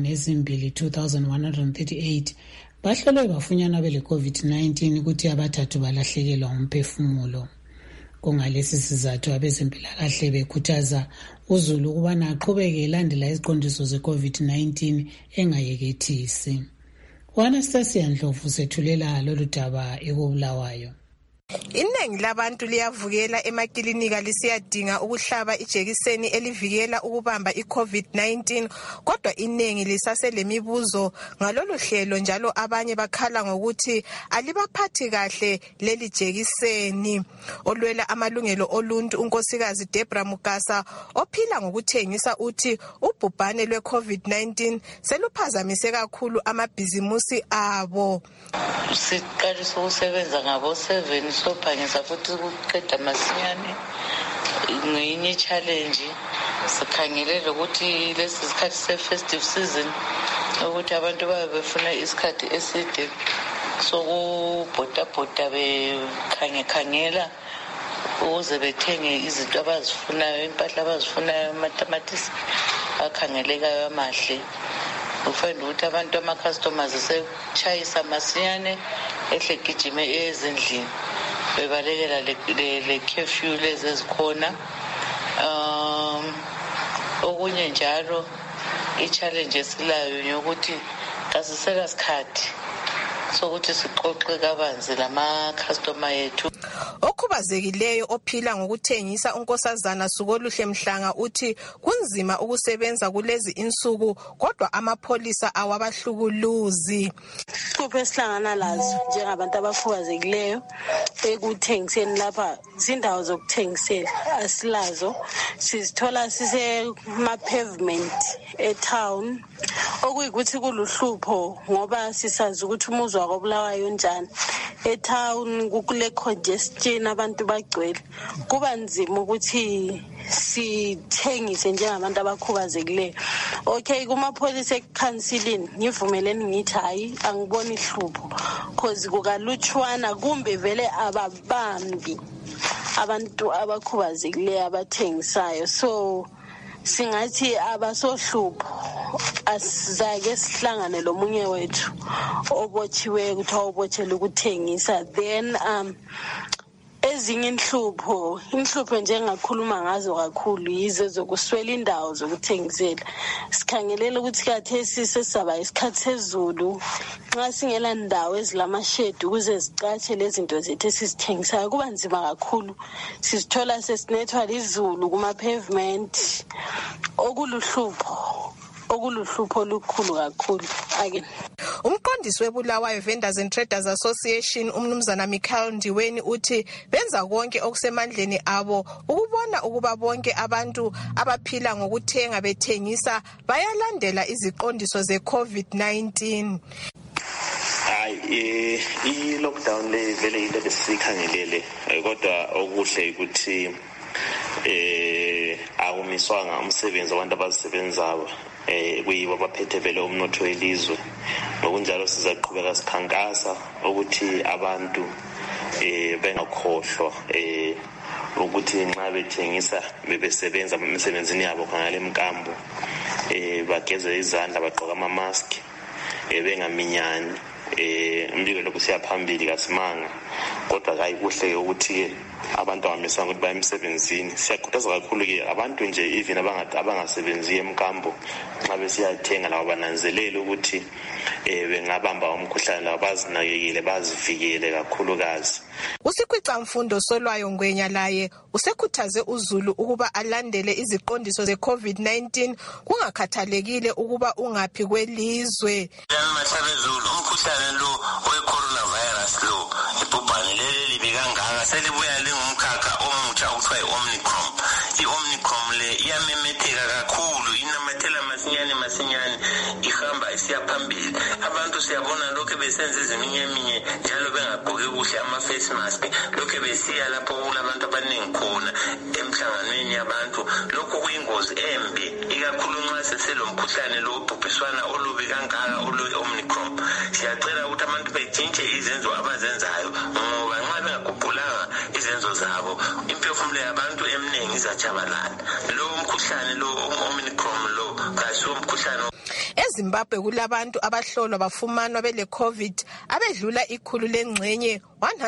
2,138 bahlolwe bafunyanwa bele-COVID-19 ukuthi abathathu balahlekelwa umphefumulo. Kungalesi sizathu abezempilakahle bekhuthaza uzulu ukubana aqhubeke elandela iziqondiso ze-COVID-19 engayekethisi. Anastasia Ndlovu sethulela lolu daba ekubulawayo. Iningi labantu liyavukela emakilinika lisiyadinga ukuhlaba ijekiseni elivikela ukubamba iCovid-19, kodwa iningi lisaselemibuzo ngalolu hlelo njalo abanye bakhala ngokuthi alibaphathi kahle leli jekiseni. Olwela amalungelo oluntu unkosikazi Debra Mugasa ophila ngokuthengisa uthi ubhubhane lweCovid-19 seluphazamise kakhulu amabhizimusi abo. Siqalisa ukusebenza ngabo 7 sophangisa futhi ukuqeda masinyane ngeyinye challenge. Sikhangelele ukuthi lesi sikhathi se-festive season ukuthi abantu babe befuna isikhathi eside sokubhodabhoda bekhangela ukuze bethenge izinto abazifunayo, impahla abazifunayo, amatamatisi akhangelekayo amahle. Ufenda ukuthi abantu ama-customers sechayisa masinyane ehle gijime ezindlini bebalekela le curfew lezi ezikhona. Okunye njalo i-challenge esilayo yokuthi kasisela sikhathi sokuthi sixoxe kabanzi lama-customer yethu. Okhubazekileyo ophila ngokuthengisa uNkosazana Sukoluhle Mhlanga uthi kunzima ukusebenza kulezi insuku kodwa amapholisa awabahlukuluzi. Kuphe sihlangana lazo njengabantu abakhubazekileyo ekuthengiseni lapha izindawo zokuthengisela asilazo, sizithola sisema pavement etown okuyikuthi kuluhlupho ngoba sisazi ukuthi umuzi wako Bulawayo njani etown kukule congestion abantu bagcwele kuba nzima ukuthi sithengise njengabantu abakhubazekileyo. Okay, kumapholisa ecounseling ngivumeleni ngithi hayi angiboni ihlupho cause kukalutshwana kumbe vele ababambi abantu abakhubazekileyo abathengisayo, so singathi abasohlupho asizake sihlangane lomunye wethu obotshiwe ukuthi awubotshela ukuthengisa then ezinye inhlupho njengakhuluma ngazo kakhulu yize zokuswela indawo zokuthengisela. Sikhangelela ukuthi kathesi sesaba isikhathi sezulu nxa singela ndawo ezilamashedi ukuze zicatshe lezinto zethu esizithengisayo kuba nzima kakhulu, sizithola sesinethwa lizulu kuma-pavement okuluhlupho olukhulu kakhulu. Umqondisi weBulawayo Vendors and Traders Association umnumzana Michael Ndiweni uthi benza konke okusemandleni abo ukubona ukuba bonke abantu abaphila ngokuthenga bethengisa bayalandela iziqondiso ze-COVID-19. I-lockdown le vele into esikhangelele kodwa okuhle ukuthi akumiswanga umsebenzi abantu abazisebenzayo kuyibo abaphethe vele umnotho welizwe. Ngokunjalo sizaqhubeka sikhankasa ukuthi abantu bengakhohlwa ukuthi nxa bethengisa bebesebenza emsebenzini yabo khangale emkambo bageze izandla bagqoka ama-mask bengaminyani. Umbiko lokhu siyaphambili kasimanga kodwa hayi kuhle ukuthi abantu abamiswanga ukuthi baye emsebenzini. Siyakhuthaza kakhulu-ke abantu nje even abangasebenziyo emkambo nxa besiyathenga labo bananzelele ukuthi bengabamba umkhuhlane labo bazinakekele bazivikele kakhulukazi. Usikhwicamfundo Solwayo Ngwenya laye usekhuthaze uZulu ukuba alandele iziqondiso ze-COVID-19 kungakhathalekile ukuba ungaphi kwelizwe. Umkhuhlane lo we-coronavirus lo ibhubhane leli libi kangaka selibuya lingumkhakha omutsha okuthiwa i-Omicron. I-Omicron le iyamemetheka kakhulu, inamathela masinyane ihamba isiya phambili. Abantu siyabona lokho besenza eminye njalo bengagqoki kuhle ama-face mask, lokho besiya lapho kulabantu abaningi khona emhlanganweni yabantu. Lokho kuyingozi embi ikakhulu nxa seselomkhuhlane lo ubhubhiswana olubi kangaka olu-Omicron. Siyacela ukuthi abantu betshintshe izenzo abazenzayo ngoba nxa bengaguqulanga izenzo zabo imphefumulo yabantu eminingi izatshabalala. Lo mkhuhlane lo Omicron lo kasiwo umkhuhlane. EZimbabwe kulabantu abahlolwa bafumanwa bele-COVID abedlula ikhulu lengxenye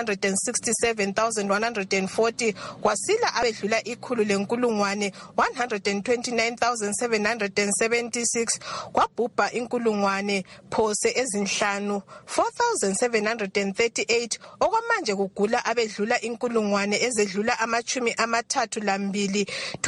167,140 kwasila abedlula ikhulu lenkulungwane 129,776 kwabhubha inkulungwane phose ezinhlanu 4,738 okwamanje kugula abedlula inkulungwane ezedlula amachumi amathathu lambili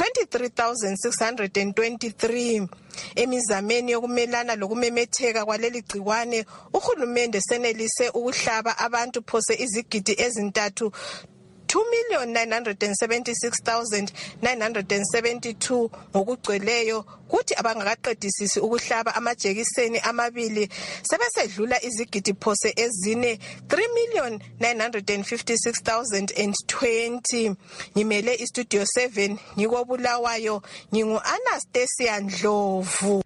23,623. Emizameni yokumelana lokumemetheka kwaleli gciwane uhulumende senelise ukuhlaba abantu phose izigidi ezintathu 2,976,972 ngokugcweleyo, kuthi abangakaqedisisi ukuhlaba amajekiseni amabili sebesedlula izigidi phose ezine 3,956,020. Ngimele iStudio 7 ngikobulawayo, ngingu-Anastasia Ndlovu.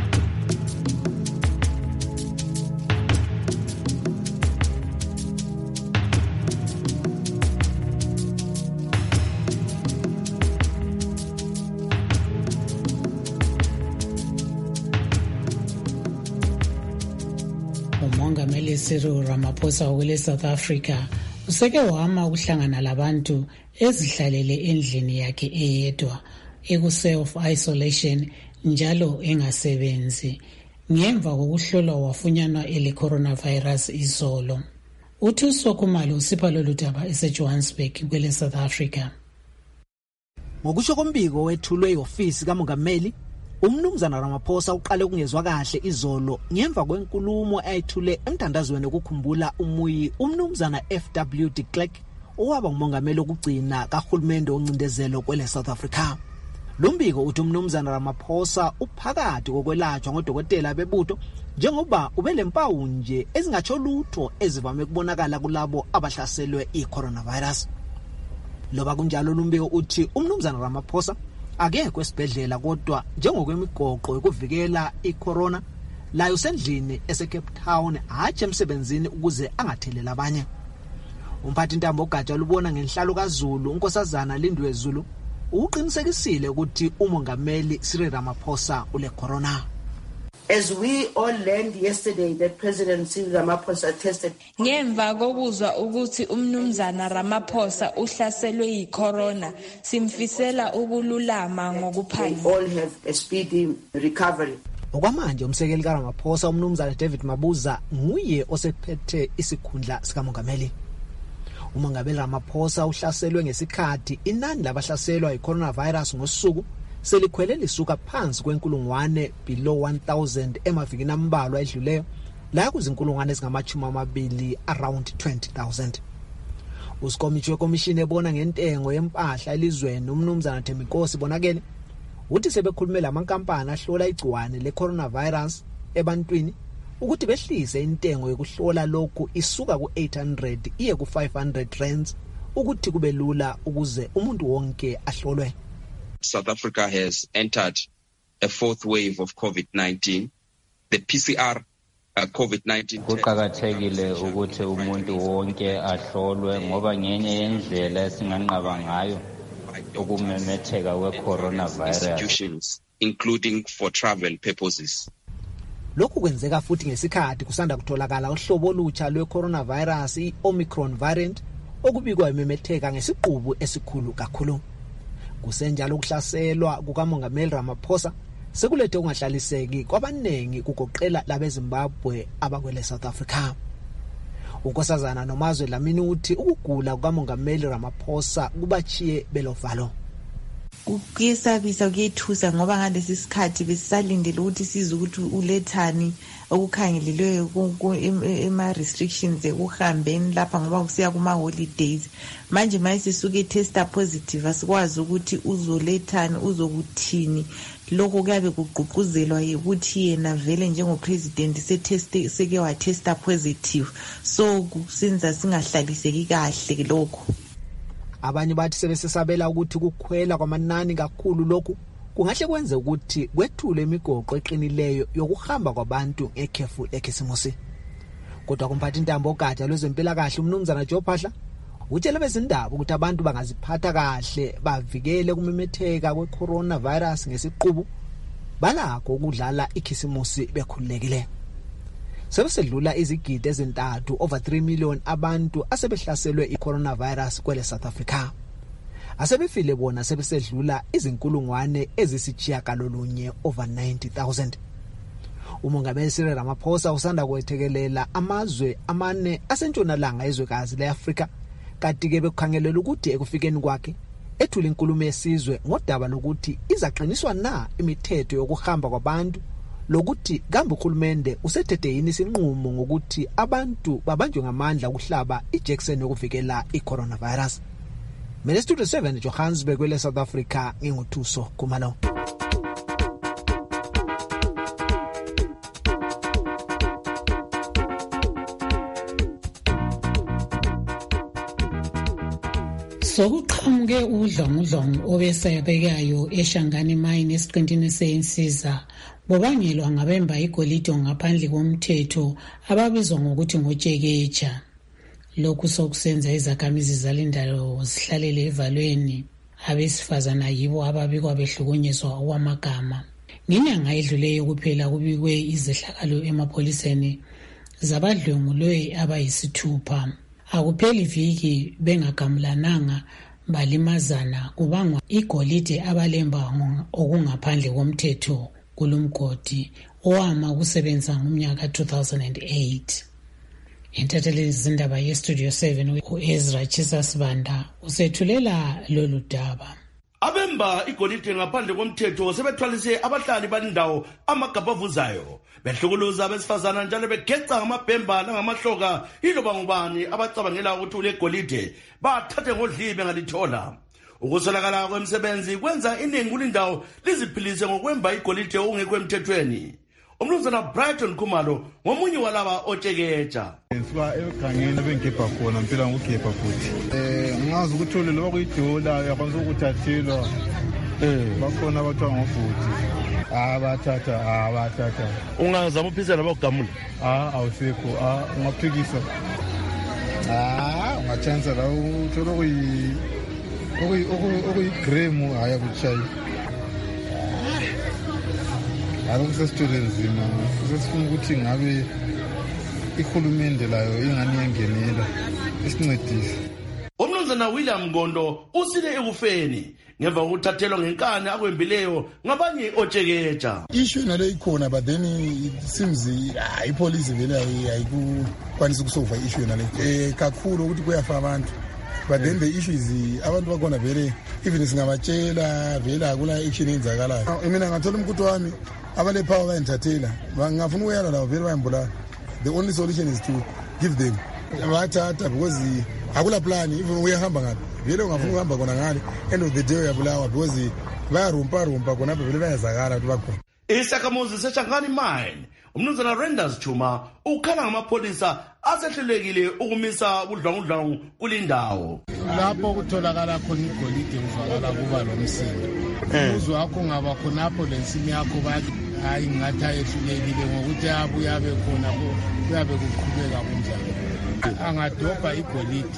uMongameli Cyril Ramaphosa wakule South Africa useke wama ukuhlangana labantu ezihlalele endlini yakhe eyedwa eku-self-isolation njalo engasebenzi ngemva kokuhlolwa wafunyanwa ele coronavirus izolo. Uthuso Khumalo usipha lolu daba eseJohannesburg kwele South Africa. Ngokusho kombiko wethulwe i-ofisi kamongameli, umnumzana Ramaphosa uqale kungezwa kahle izolo ngemva kwenkulumo ayithule emthandazweni ukukhumbula umuyi umnumzana FW de Klerk owaba ngumongameli okugcina kahulumende oncindezelo kwele South Africa. Lombiko uthi umnumzana Ramaphosa uphakathi kokwelatshwa ngodokotela bebutho njengoba ubelempawu nje ezingatsho lutho ezivame kubonakala kulabo abahlaselwe i-coronavirus. Loba kunjalo lombiko uthi umnumzana Ramaphosa akekho esibhedlela kodwa njengokwemigoqo yokuvikela i-corona layo sendlini ese-Cape Town hatshi emsebenzini ukuze angathelela abanye. Umphathi ntambo ogatsha lubona ngenhlalo kaZulu unkosazana Lindwe Zulu uqinisekisile ukuthi umongameli Cyril Ramaphosa ule corona. As we all learned yesterday that President Cyril Ramaphosa tested. Ngemva kokuzwa ukuthi umnumzana Ramaphosa uhlaselwe yi-corona, simfisela ukululama ngokuphangisa. All have a speedy recovery. Okwamanje umsekeli kaRamaphosa umnumzana David Mabuza nguye osephethe isikhundla sikamongameli. Umongameli Ramaphosa uhlaselwe ngesikhathi inani labahlaselwa yi-coronavirus ngosuku selikhwele lisuka phansi kwenkulungwane below 1000 emavikini ambalwa edluleyo la kuzinkulungwane ezingama-20 around 20,000. Usikomitsho wekomishini ebona ngentengo yempahla elizweni umnumzana Thembinkosi Bonakele uthi sebekhulumela amankampani ahlola igciwane le-coronavirus ebantwini ukuthi behlise intengo yokuhlola lokhu isuka ku-800 iye ku-500 rands ukuthi kube lula ukuze umuntu wonke ahlolwe. South Africa has entered a fourth wave of COVID-19. The PCR COVID-19 kuqakathekile ukuthi umuntu wonke ahlolwe ngoba ngenye yendlela esinganqaba ngayo ukumemetheka kwe-coronavirus, including for travel purposes. Lokhu kwenzeka futhi ngesikhathi kusanda kutholakala uhlobo olutsha lwe-coronavirus i-Omicron variant okubikwa imemetheka ngesiqubu esikhulu kakhulu. Kusenjalo ukuhlaselwa kukamongameli Ramaphosa sekulethe ungahlaliseki kwabanengi kugoqela labeZimbabwe abakwele South Africa. Unkosazana Nomazwe Dlamini uthi ukugula kukamongameli Ramaphosa kubachiye belovalo. Kuyesabisa kuyethusa ngoba ngalesi sikhathi besisalindele ukuthi size ukuthi ulethani okukhangelelwe ema-restrictions ekuhambeni lapha ngoba kusiya kuma-holidays. Manje mayesisuke testa positive asikwazi ukuthi uzolethani uzokuthini. Lokho kuyabe kugqugquzelwa ukuthi yena vele njengopresident seke watesta positive, so kusenza singahlaliseki kahle lokho. Abanye bathi sebesesabela ukuthi ukukhwela kwamanani kakhulu lokhu kungahle kwenze ukuthi kwethule imigoqo eqinileyo yokuhamba kwabantu ngekhefu lekhisimusi. Kodwa kumphathi ntambo ogatsha lwezempilakahle umnumzana Joe Phaahla utshela bezindaba ukuthi abantu bangaziphatha kahle bavikele kumemetheka kwe-coronavirus ngesiqubu balakho ukudlala ikhisimusi bekhululekile. Sebesedlula izigidi ezintathu over 3 million abantu asebehlaselwe i-coronavirus kwele South Africa. Asebefile bona sebesedlula izinkulungwane ezisitshiyagalolunye over 90,000. Umongameli Cyril Ramaphosa usanda kwethekelela amazwe amane asentshonalanga ezwekazi le-Afrika kanti-ke bekukhangelela ukuthi ekufikeni kwakhe ethule inkulumo yesizwe ngodaba lokuthi izaqiniswa na imithetho yokuhamba kwabantu lokuthi kambe uhulumende usethethe yini isinqumo ngokuthi abantu babanjwe ngamandla ukuhlaba ijekiseni yokuvikela i-coronavirus. Mina Studio 7 Johannesburg kwele South Africa nginguthuso Khumalo. Sokuqhamuke udlongudlongo obesabekayo eShangani Mine esiqintini seNsiza bobangelwa ngabemba igolide ngaphandle komthetho ababizwa ngokuthi ngojekeja. Lokhu sokusenza izakhamizi zalendawo zihlalele evalweni. Abesifazana yibo ababikwa behlukunyezwa okwamagama. Ngenyanga edluleyo kuphela kubikwe izehlakalo emapholiseni zabadlwengulwe abayisithupha. Akupheli viki bengagamulananga balimazana kubangwa igolide abalemba okungaphandle komthetho kulumgodi owama kusebenza ngomnyaka 2008. Intatheli zindaba yestudio 7 uEzra Chisasibanda usethulela lolu daba. Abemba igolide ngaphandle komthetho sebethwalise abahlali balindawo amagabha avuzayo behlukuluza abesifazana njalo begeca ngamabhemba nangamahloka iloba ngubani abacabangela ukuthi ule golide bathathe ngodlibe ngalithola. Ukusolakala kwemisebenzi kwenza iningi kulindawo liziphilise ngokwemba igolide ongekho emthethweni. Umnumzana Brighton Khumalo ngomunye walaba otsheketsha. Siba egangeni bengebha khona mpela ngogebha futhi. Ngazi ukuthi lo kuyidola yakwanza ukuthathelwa. Bakhona abathiwa ngofuthi. Abathatha. Ungazama uphisa nabagamula. Awusekho. Ungaphikisa. Ungachansa la uthola okuyigremu haya kuchayi. Akusesitole nzima sesifuna ukuthi ngabe ihulumende layo ingani yangenela isincedise. Umnumzana William Ngondo usile ekufeni ngemva kokuthathelwa ngenkani akwembileyo ngabanye otsheketsha. Issue nale ikhona but then it seems ipolice vele ayikukwanisa ukusolve issue nale kakhulu ukuthi kuyafa abantu. But then the issue is abantu bakhona vele even singabatshela vele akula action enzakalayo. Mina ngathola umkuto wami abale power bayenthathela ngafuna ukuyala lawo vele bayambulala. The only solution is to give them abathatha because akula plan even uyahamba ngapi vele ungafuna ukuhamba khona ngale end of the day uyabulawa because bayarumpa khona vele bayazakala ukuthi bakhona. Isakhamuzi seShangani Mine umnumzana Renders Chuma ukhala ngamapolisa asehlelekile ukumisa udlangudlangu kulindawo. Lapho kutholakala khona igolide uzwakala kuba lomsindo. Umuzwa wakho ngaba khonapho lensimi yakho bathi hayi ngathi ayehlulekile ngokuthi abuyabe khona kuyabe kuqhubeka kunjalo. Angadobha igolide.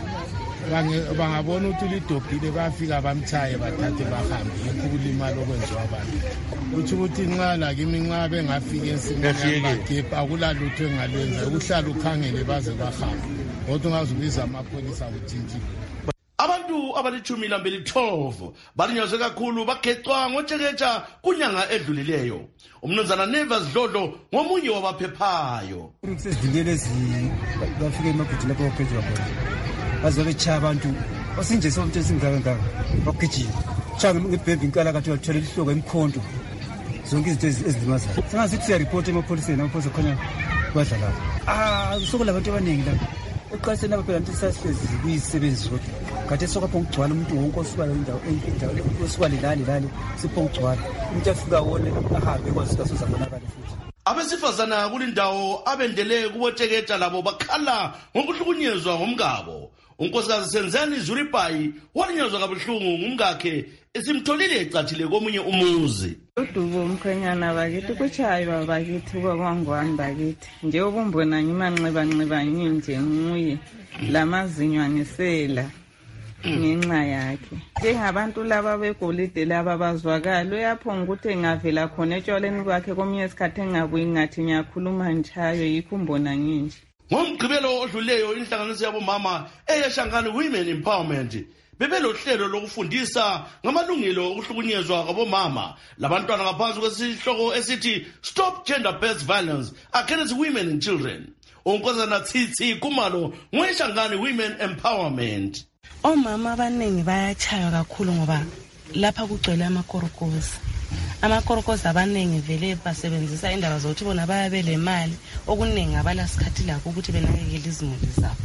Bangabona ukuthi lidobhile bafika bamthaye bathathe bahambe ukulimala okwenziwa abantu. Uthi ukuthi nxa la kimi nxa bengafika ensimini yamagebha akulalutho engalwenza ukuhlala ukhangele baze bahambe. Kodwa ungazubiza amapolisa uthinti. Abantu abalichumi lambili 12 balinyazwe kakhulu bagecwa ngotsheketsha kunyanga edlulileyo. Umnumzana Nevers Dlodlo ngomunye wabaphephayo. Kusezindlela bafike emabhidini lapho baphezwa khona. Bazobechaya abantu osinje somntu esingaka bagijima. Chaka ngebhembi inkala kathi wathola ihloko emkhonto. Zonke izinto ezidimazayo. Sengathi siya report emapoliseni amapolisa khona kwadla lapha. Usokola abantu abaningi lapha. Uqaseni abaphela into sahlezi kuyisebenzi kodwa. Kade sokapho ngigcwala umuntu wonke osuka indawo osuka lelali sipho ngigcwala. Umuntu afika wona ahambe kwasikaso zabonakala futhi. Abesifazana kulindawo abendele kubotsheketsha labo bakhala ngokuhlukunyezwa ngomngabo. Unkosikazi Senzani Zuripai walinyazwa kabuhlungu ngumkakhe esimtholile ecathile komunye umuzi. Udubo umkhwenyana bakithi kuchaywa bakithi kwakwangwani bakithi. Nje ubumbona ngimanxiba nje nguye lamazinyo anisela ngenxa yakhe. Njengabantu laba begolide laba bazwakala uyaphonga ukuthi engavela khona etshwaleni kwakhe komnye isikhathi engabuyi ngathi ngiyakhuluma njayo yikho umbona nginje. Ngomgqibelo odluleyo inhlanganiso yabomama eyeShangani Women Empowerment bebelohlelo lokufundisa ngamalungelo okuhlukunyezwa kwabomama labantwana ngaphansi kwesihloko esithi Stop Gender Based Violence Against Women and Children. Unkosana Tsitsi Khumalo ngoyeShangani Women Empowerment. Omama abaningi bayachaywa kakhulu ngoba lapha kugcwele amakorokozi. Amakorokozi abaningi vele basebenzisa indaba zokuthi bona bayabele imali okuningi abalasikhathi lakho ukuthi benakekele izimuli zabo.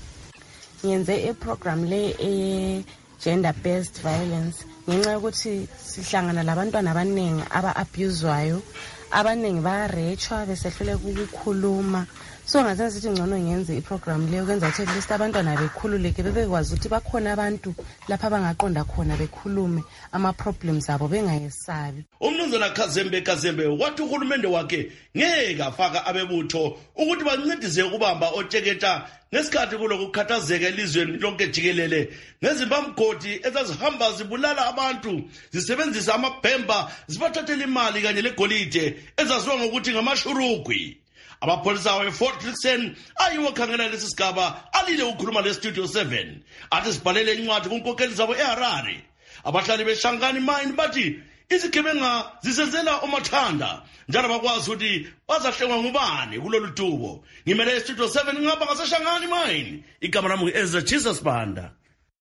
Ngenze program le gender based violence ngenxa yokuthi sihlangana labantwana abaningi aba-abuzwayo, abaningi bayarechwa besehluleka ukukhuluma. So ngathi sithi ngcono ngenze iprogram leyo kwenza ukuthi at least abantwana bekhululeke bebekwazi ukuthi bakhona abantu lapha abangaqonda khona bekhulume ama problems abo bengayesabi. Umnumzana Kazembe wathi uhulumende wakhe ngeke afaka abebutho ukuthi bancedise ukubamba otsheketsha ngesikhathi kulokukhathazeka elizweni lonke jikelele ngezimbamgodi ezazihamba zibulala abantu zisebenzisa amabhemba zibathathela imali kanye legolide ezaziwa ngokuthi ngamashurugwi. Abapolisa we-Fort Rixen ayiwo khangela lesi sigaba alile ukhuluma le-Studio 7 athi sibhalele incwadi kunkokheli zabo eHarare. Abahlali beShangani Mine bathi izigebenga zisenzela umathanda njalo bakwazi ukuthi bazahlengwa ngubani kulolu dubo. Ngimele istudio 7 ngapha ngaseshangani mine. Igama lami Ezra Jesus Banda.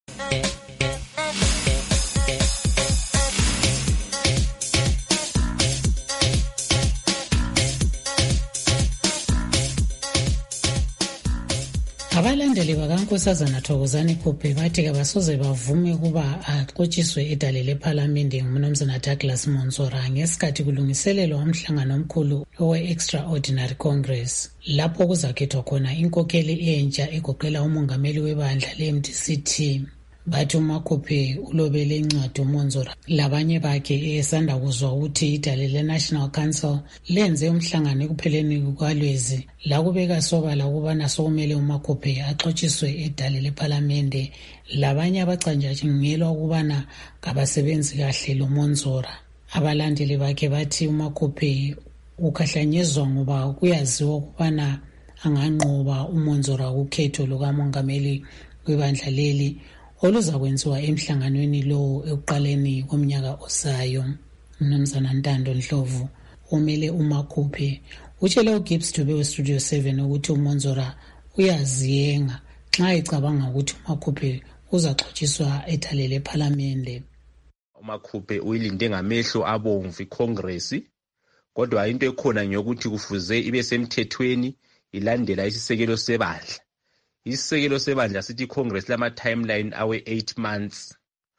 Abalandeli bakaNkosazana Thokozani Khuphe bathi kabasoze bavume kuba axotshiswe edale lephalamende ngumnumzana Douglas Monzora ngesikhathi kulungiselelwa umhlangano omkhulu we-Extraordinary Congress lapho kuzakhethwa khona inkokeli entsha egoqela umongameli webandla le-MDC-T. Bathi uMakhuphe ulobele incwadi uMonzora labanye bakhe esanda kuzwa ukuthi idale le-National Council lenze umhlangano ekupheleni kukaLwezi la kubeka sobala ukubana sokumele uMakhuphe axotshiswe edale lephalamende labanye abacanjatshingelwa ukubana kabasebenzi kahle loMonzora. Abalandeli bakhe bathi uMakhuphe ukhahlanyezwa ngoba kuyaziwa ukubana anganqoba uMonzora kukhetho lukamongameli webandla leli oluzakwenziwa emhlanganweni lo ekuqaleni komnyaka osayo. Mnumzana Ntando Ndlovu umele uMakhuphe utshele uGibbs Dube weStudio 7 ukuthi uMonzora uyaziyenga xa ecabanga ukuthi uMakhuphe uzaxotshiswa edale lephalamende. uMakhuphe uyilinde ngamehlo abomvu iCongress, kodwa into ekhona ngiyokuthi kufuze ibe semthethweni ilandela isisekelo sebandla. Isisekelo sebandla sithi iCongress lama timeline awe 8 months.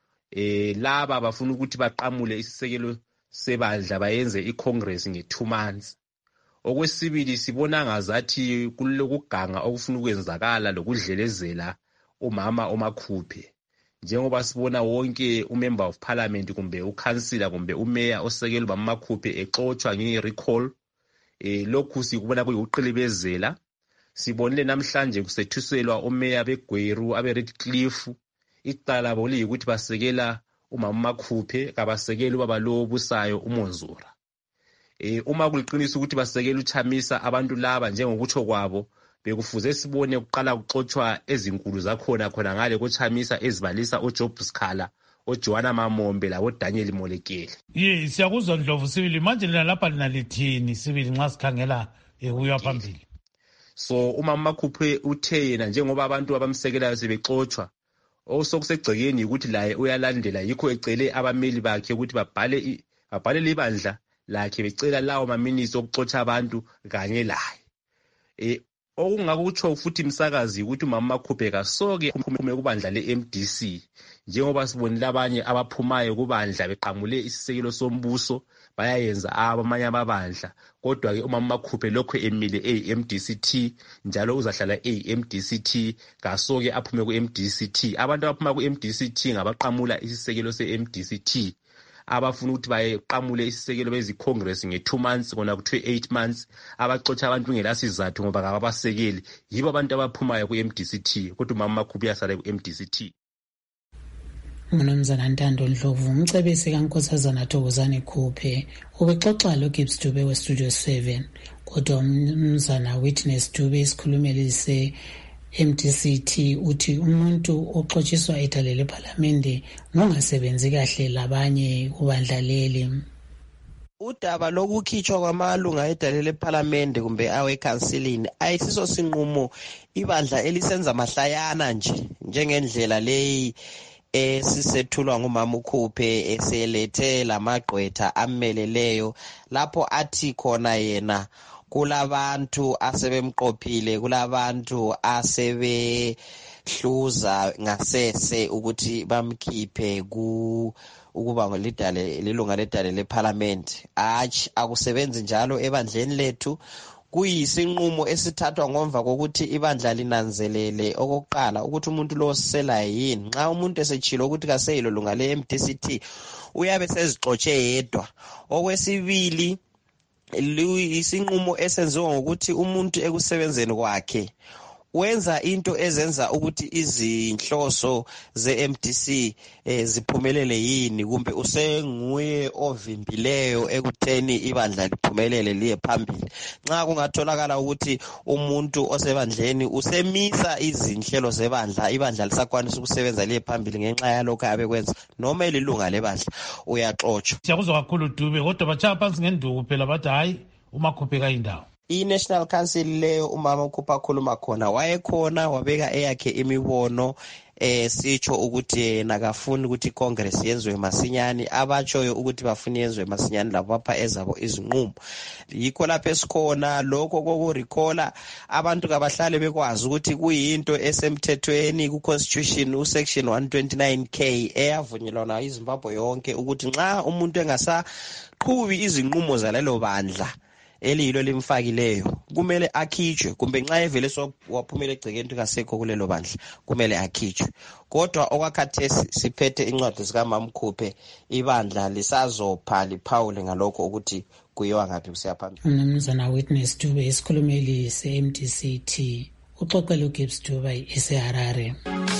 Laba bafuna ukuthi baqamule isisekelo sebandla bayenze iCongress nge2 months. Okwesibili sibona ngazathi kulokuganga okufuna ukwenzakala lokudlelezela umama uMakhuphe. Njengoba sibona wonke umember of parliament kumbe ukansila kumbe umeya osekelo bamakhuphe exoxwa nge-recall, lokhu sikubona kuyuqilibezela. Sibonile namhlanje kusethuselwa umeya beGweru abeRedcliffe icala boliyikuthi basekela umama Makhuphe kabasekela ubaba lo obusayo uMonzora. Uma kuliqinisa ukuthi basekela uChamisa abantu laba njengokutsho kwabo bekufuze sibone ukuqala kuxoxwa ezinkulu zakhona khona ngale koChamisa ezibalisa uJob Sikhala, oJohana Mamombe labo Daniel Molekeli. Siyakuzwa Ndlovu sibili manje lina lapha linalithini sibili nxa sikhangela ukuya phambili. So umama Makhuphe uthe yena njengoba abantu abamsekelayo sebexoxwa osokusegcekeni ukuthi laye uyalandela yikho ecele abameli bakhe ukuthi babhale ibandla lakhe becela lawo maminisi okuxoxa abantu kanye laye. Okungakutsho futhi umsakazi ukuthi umama Makhuphe kasoke uphume kubandla le-MDC njengoba sibonile abanye abaphumayo kubandla beqamule isisekelo sombuso bayayenza abamanye amabandla, kodwa ke umama Makhuphe lokho emile eMDC-T njalo uzahlala eMDC-T kasoke aphume ku-MDC-T. Abantu abaphuma ku-MDC-T ngabaqamula isisekelo se-MDC-T abafuna ukuthi bayeqamule isisekelo beziCongress nge2 months kona kuthiwe 8 months abaxoxa abantu ngelasizathu ngoba kababasekeli yibo abantu abaphumayo ku-MDC-T kodwa umama Makhuphe yasala ku-MDC-T. Mnumzana Ntando Ndlovu umcebisi kaNkosazana Thokozani Khuphe ubexoxa loGibbs Dube weStudio 7 kodwa umnumzana Witness Dube isikhulumeli se-MDC-T uthi umuntu oxotshiswa edale lephalamende ngongasebenzi kahle labanye kubandla leli. Udaba lokukhitshwa kwamalunga edale lephalamende kumbe awekhansilini ayisiso sinqumo ibandla elisenza mahlayana njengendlela leyi esisethulwa ngumama uKhuphe eselethe lamagqwetha ameleleyo lapho athi khona yena kulabantu asebemqophile, kulabantu asebehluza ngasese ukuthi bamkhiphe ukuba lilunga ledale lephalamende. Akusebenzi njalo ebandleni lethu. Kuyisinqumo esithathwa ngomva kokuthi ibandla linanzelele okokuqala ukuthi umuntu lo siselayo yini. Nxa umuntu esechilo ukuthi kaseyilo lunga le-MDC-T uyabe sezixotshe yedwa. Okwesibili isinqumo esenziwa ngokuthi umuntu ekusebenzeni kwakhe wenza into ezenza ukuthi izinhloso ze-MDC ziphumelele yini, kumbe usenguye ovimbileyo ekutheni ibandla liphumelele liye phambili. Nxa kungatholakala ukuthi umuntu osebandleni usemisa izinhlelo zebandla, ibandla lisakwanisa ukusebenza liye phambili ngenxa yalokho abekwenza, noma elilunga lebandla, uyaxotshwa. Siyakuzwa kakhulu Dube, kodwa batshaya phansi ngenduku phela bathi hayi uMakhuphe kayindawo. I-National Council leyo umama uKhuphe akhuluma khona wayekhona, wabeka eyakhe imibono sitsho ukuthi yena kafuni ukuthi iCongress yenziwe masinyane, abatshoyo ukuthi bafuna yenziwe masinyane labo bapha ezabo izinqumo. Yikho lapho esikhona lokho kokurecalla abantu kabahlale bekwazi ukuthi kuyinto esemthethweni ku-Constitution usection 129K eyavunyelwana iZimbabwe yonke ukuthi nxa umuntu engasaqhubi izinqumo zalelo bandla elilo limfakileyo kumele akhitshwe, kumbe nxa evele waphumela egcekeni kasekho kulelo bandla kumele akhitshwe. Kodwa okwakhathesi siphethe incwadi zikaMamkhuphe, ibandla lisazopha liphawule ngalokho ukuthi kuyiwa ngaphi kusiya phambili. Umnumzana Witness Dube, isikhulumeli se-MDCT, uxoxele uGibbs Dube eseHarare.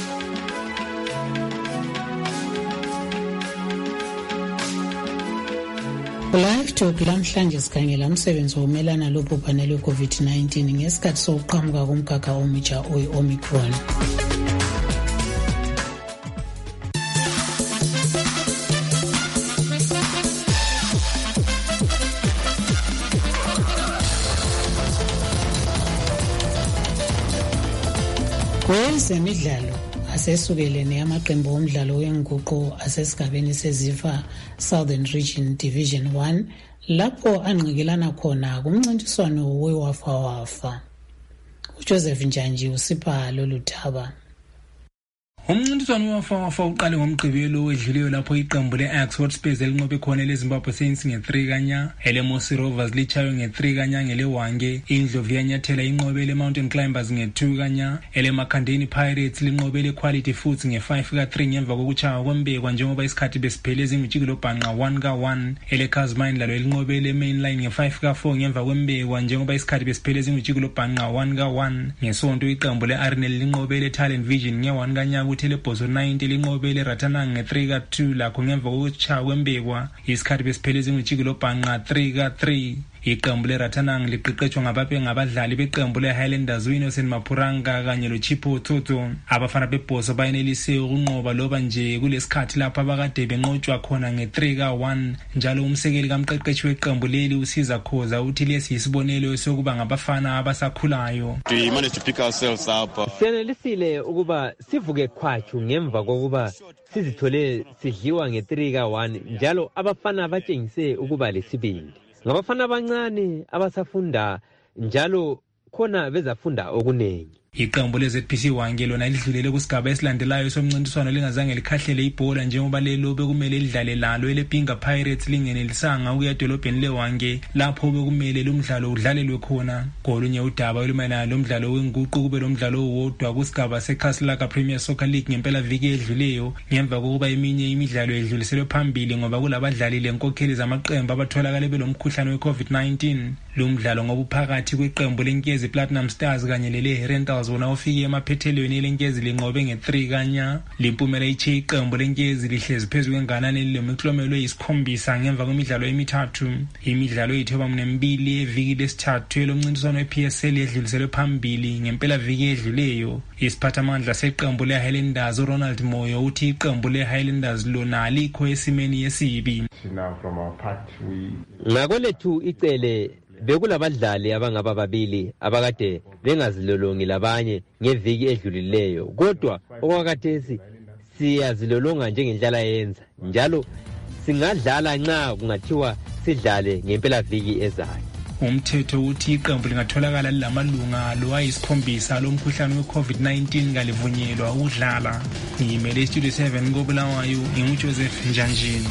Live Talk lamhlanje sikhangela umsebenzi wokumelana lobhubhane lwe-COVID-19 ngesikhathi sokuqhamuka komkhakha omitsha oyi-Omicron. Kwezemidlalo asesukelene amaqembu omdlalo wenguqu asesigabeni seZifa Southern Region Division 1 lapho anqikelana khona kumncintiswano wewafa. uJoseph Njanji usipha lolu thaba. Umncintiswano wafa uqale ngomgqibelo wedluleyo lapho iqembu le-Oxford Spurs elinqobe khona leZimbabwe Saints nge-3 kanya, eleMosi Rovers lichayo nge-3 kanya ngeleWange, iNdlovu yanyathela inqobe leMountain Climbers nge-2 kanya, eleMakhandeni Pirates linqobe leQuality Foods nge-5 ka-3 ngemva kokuchaya kwembekwa njengoba isikhathi besiphele ezingujikelo bhanqa 1 ka-1, eleCasmine lalo elinqobe leMainline nge-5 ka-4 ngemva kwembekwa njengoba isikhathi besiphele ezingujikelo bhanqa 1 ka-1. Ngesonto iqembu le-Arnel linqobe leTalent Vision nge-1 kanya Telebozo 90 linqobele Ratanang nge-3 ka-2 lakho ngemva kokuchaya kwembekwa isikhathi besiphele ezingujikelo bhanqa 3 ka-3. Iqembu leRatanang liqeqetshwa ngabadlali beqembu leHighlanders uInnocent Mapuranga kanye loChipho Toto. Abafana bebhoso bayenelise ukunqoba loba nje kulesikhathi lapho abakade benqotshwa khona nge-3 ka-1. Njalo umsekeli kamqeqeshi weqembu leli uSiza Khoza uthi lesi yisibonelo sokuba ngabafana abasakhulayo. We managed to pick ourselves up. Senelisile ukuba sivuke khwatshu ngemva kokuba sizithole sidliwa nge-3 ka-1 njalo abafana batshengise ukuba lesibindi. Ngabafana abancane abasafunda njalo khona bezafunda okuningi. Iqembu leZPC Wange lona lidlulele kusigaba esilandelayo somncintiswano lingazange likhahlele ibhola njengoba lelo bekumele lidlale lalo elePinga Pirates lingenelisanga ukuya edolobheni leWange lapho bekumele lomdlalo udlalelwe khona. Kolunye udaba olumayelana lomdlalo wenguqu kube lomdlalo owodwa kusigaba seKhasilaka Premier Soccer League ngempela viki edluleyo ngemva kokuba eminye imidlalo edluliselwe phambili ngoba kulabadlali lenkokheli zamaqembu abatholakala belomkhuhlane we-COVID-19. Lo mdlalo ngobuphakathi kweqembu leNkezi Platinum Stars kanye leleHerentals wona ufike emaphethelweni eleNkezi linqobe nge-3 kanya. Limpumela iche iqembu leNkezi lihlezi phezu kwenganane lemiklomelo eyisikhombisa ngemva kwemidlalo emithathu. Imidlalo ethoba mnembili eviki lesithathu elomncintiswano we-PSL edluliselwe phambili ngempela viki edluleyo. Isiphathamandla seqembu leHighlanders uRonald Moyo uthi iqembu leHighlanders lona alikho esimeni yesibi. Ngakwelethu icele bekulabadlali abangaba babili abakade bengazilolongi labanye ngeviki edlulileyo, kodwa okwakhathesi siyazilolonga njengendlala yenza njalo singadlala nxa kungathiwa sidlale ngempela viki ezayo. Umthetho uthi iqembu lingatholakala lilamalunga alo ayisikhombisa lomkhuhlane we-COVID-19 ngalivunyelwa ukudlala. Ngimele Studio 7 koBulawayo, nginguJoseph Njanjini.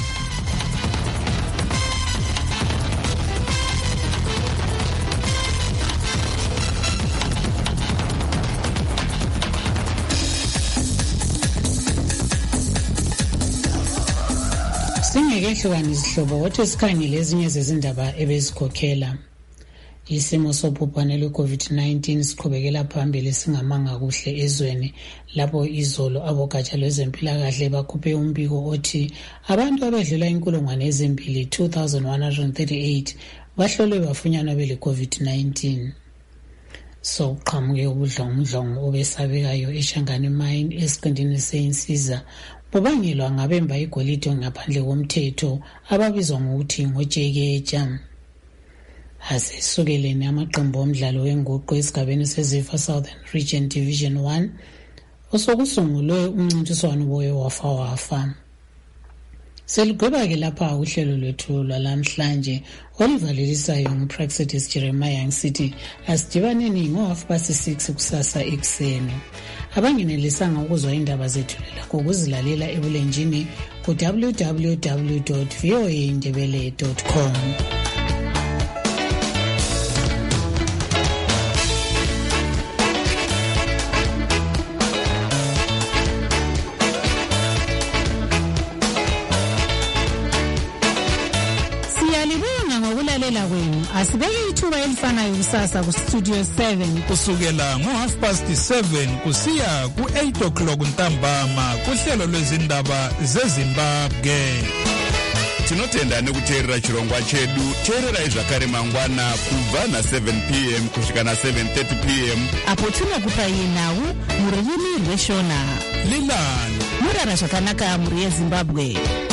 Singekehlukana izihlobo kodwa sikhangele ezinye zezindaba ebezikhokhela. Isimo sobhubhane lwe-COVID-19 siqhubekela phambili singamanga kuhle ezweni lapho izolo abogatsha lwezempilakahle bakhuphe umbiko othi abantu abadlula 2,138 bahlolwe bafunyanwa bele-COVID-19. Sokuqhamuke ubudlongudlongo obesabekayo eShangani Mine esiqintini seInsiza bubangelwa ngabemba igolide ngaphandle komthetho ababizwa ngokuthi ngojekeja. Asisukeleni amaqembu omdlalo wenguqu esigabeni seZifa Southern Region Division 1 osokusungulwe umncintiswano boye wafa. Seligweba-ke lapha uhlelo lwethu lwalamhlanje oluvalelisayo nguPraxedis Jeremiah ngisithi asidibaneni ngo-6:30 kusasa ekuseni. Abangenelisanga ukuzwa indaba zethu lakho ukuzilalela ebulenjini ku www.voaindebele.com. Asibeke ithuba elifanayo kusasa ku Studio 7 kusukela ngo-7:30 kusiya ku-8 ntambama kuhlelo lwezindaba zeZimbabwe. Tinotenda nekuteerera chirongwa chedu. Teererai zvakare mangwana kubva na7 p.m. kusvika na7:30 p.m. apo tinokupai nhau mururimi rweshona. Lilani murara zvakanaka mhuri yeZimbabwe.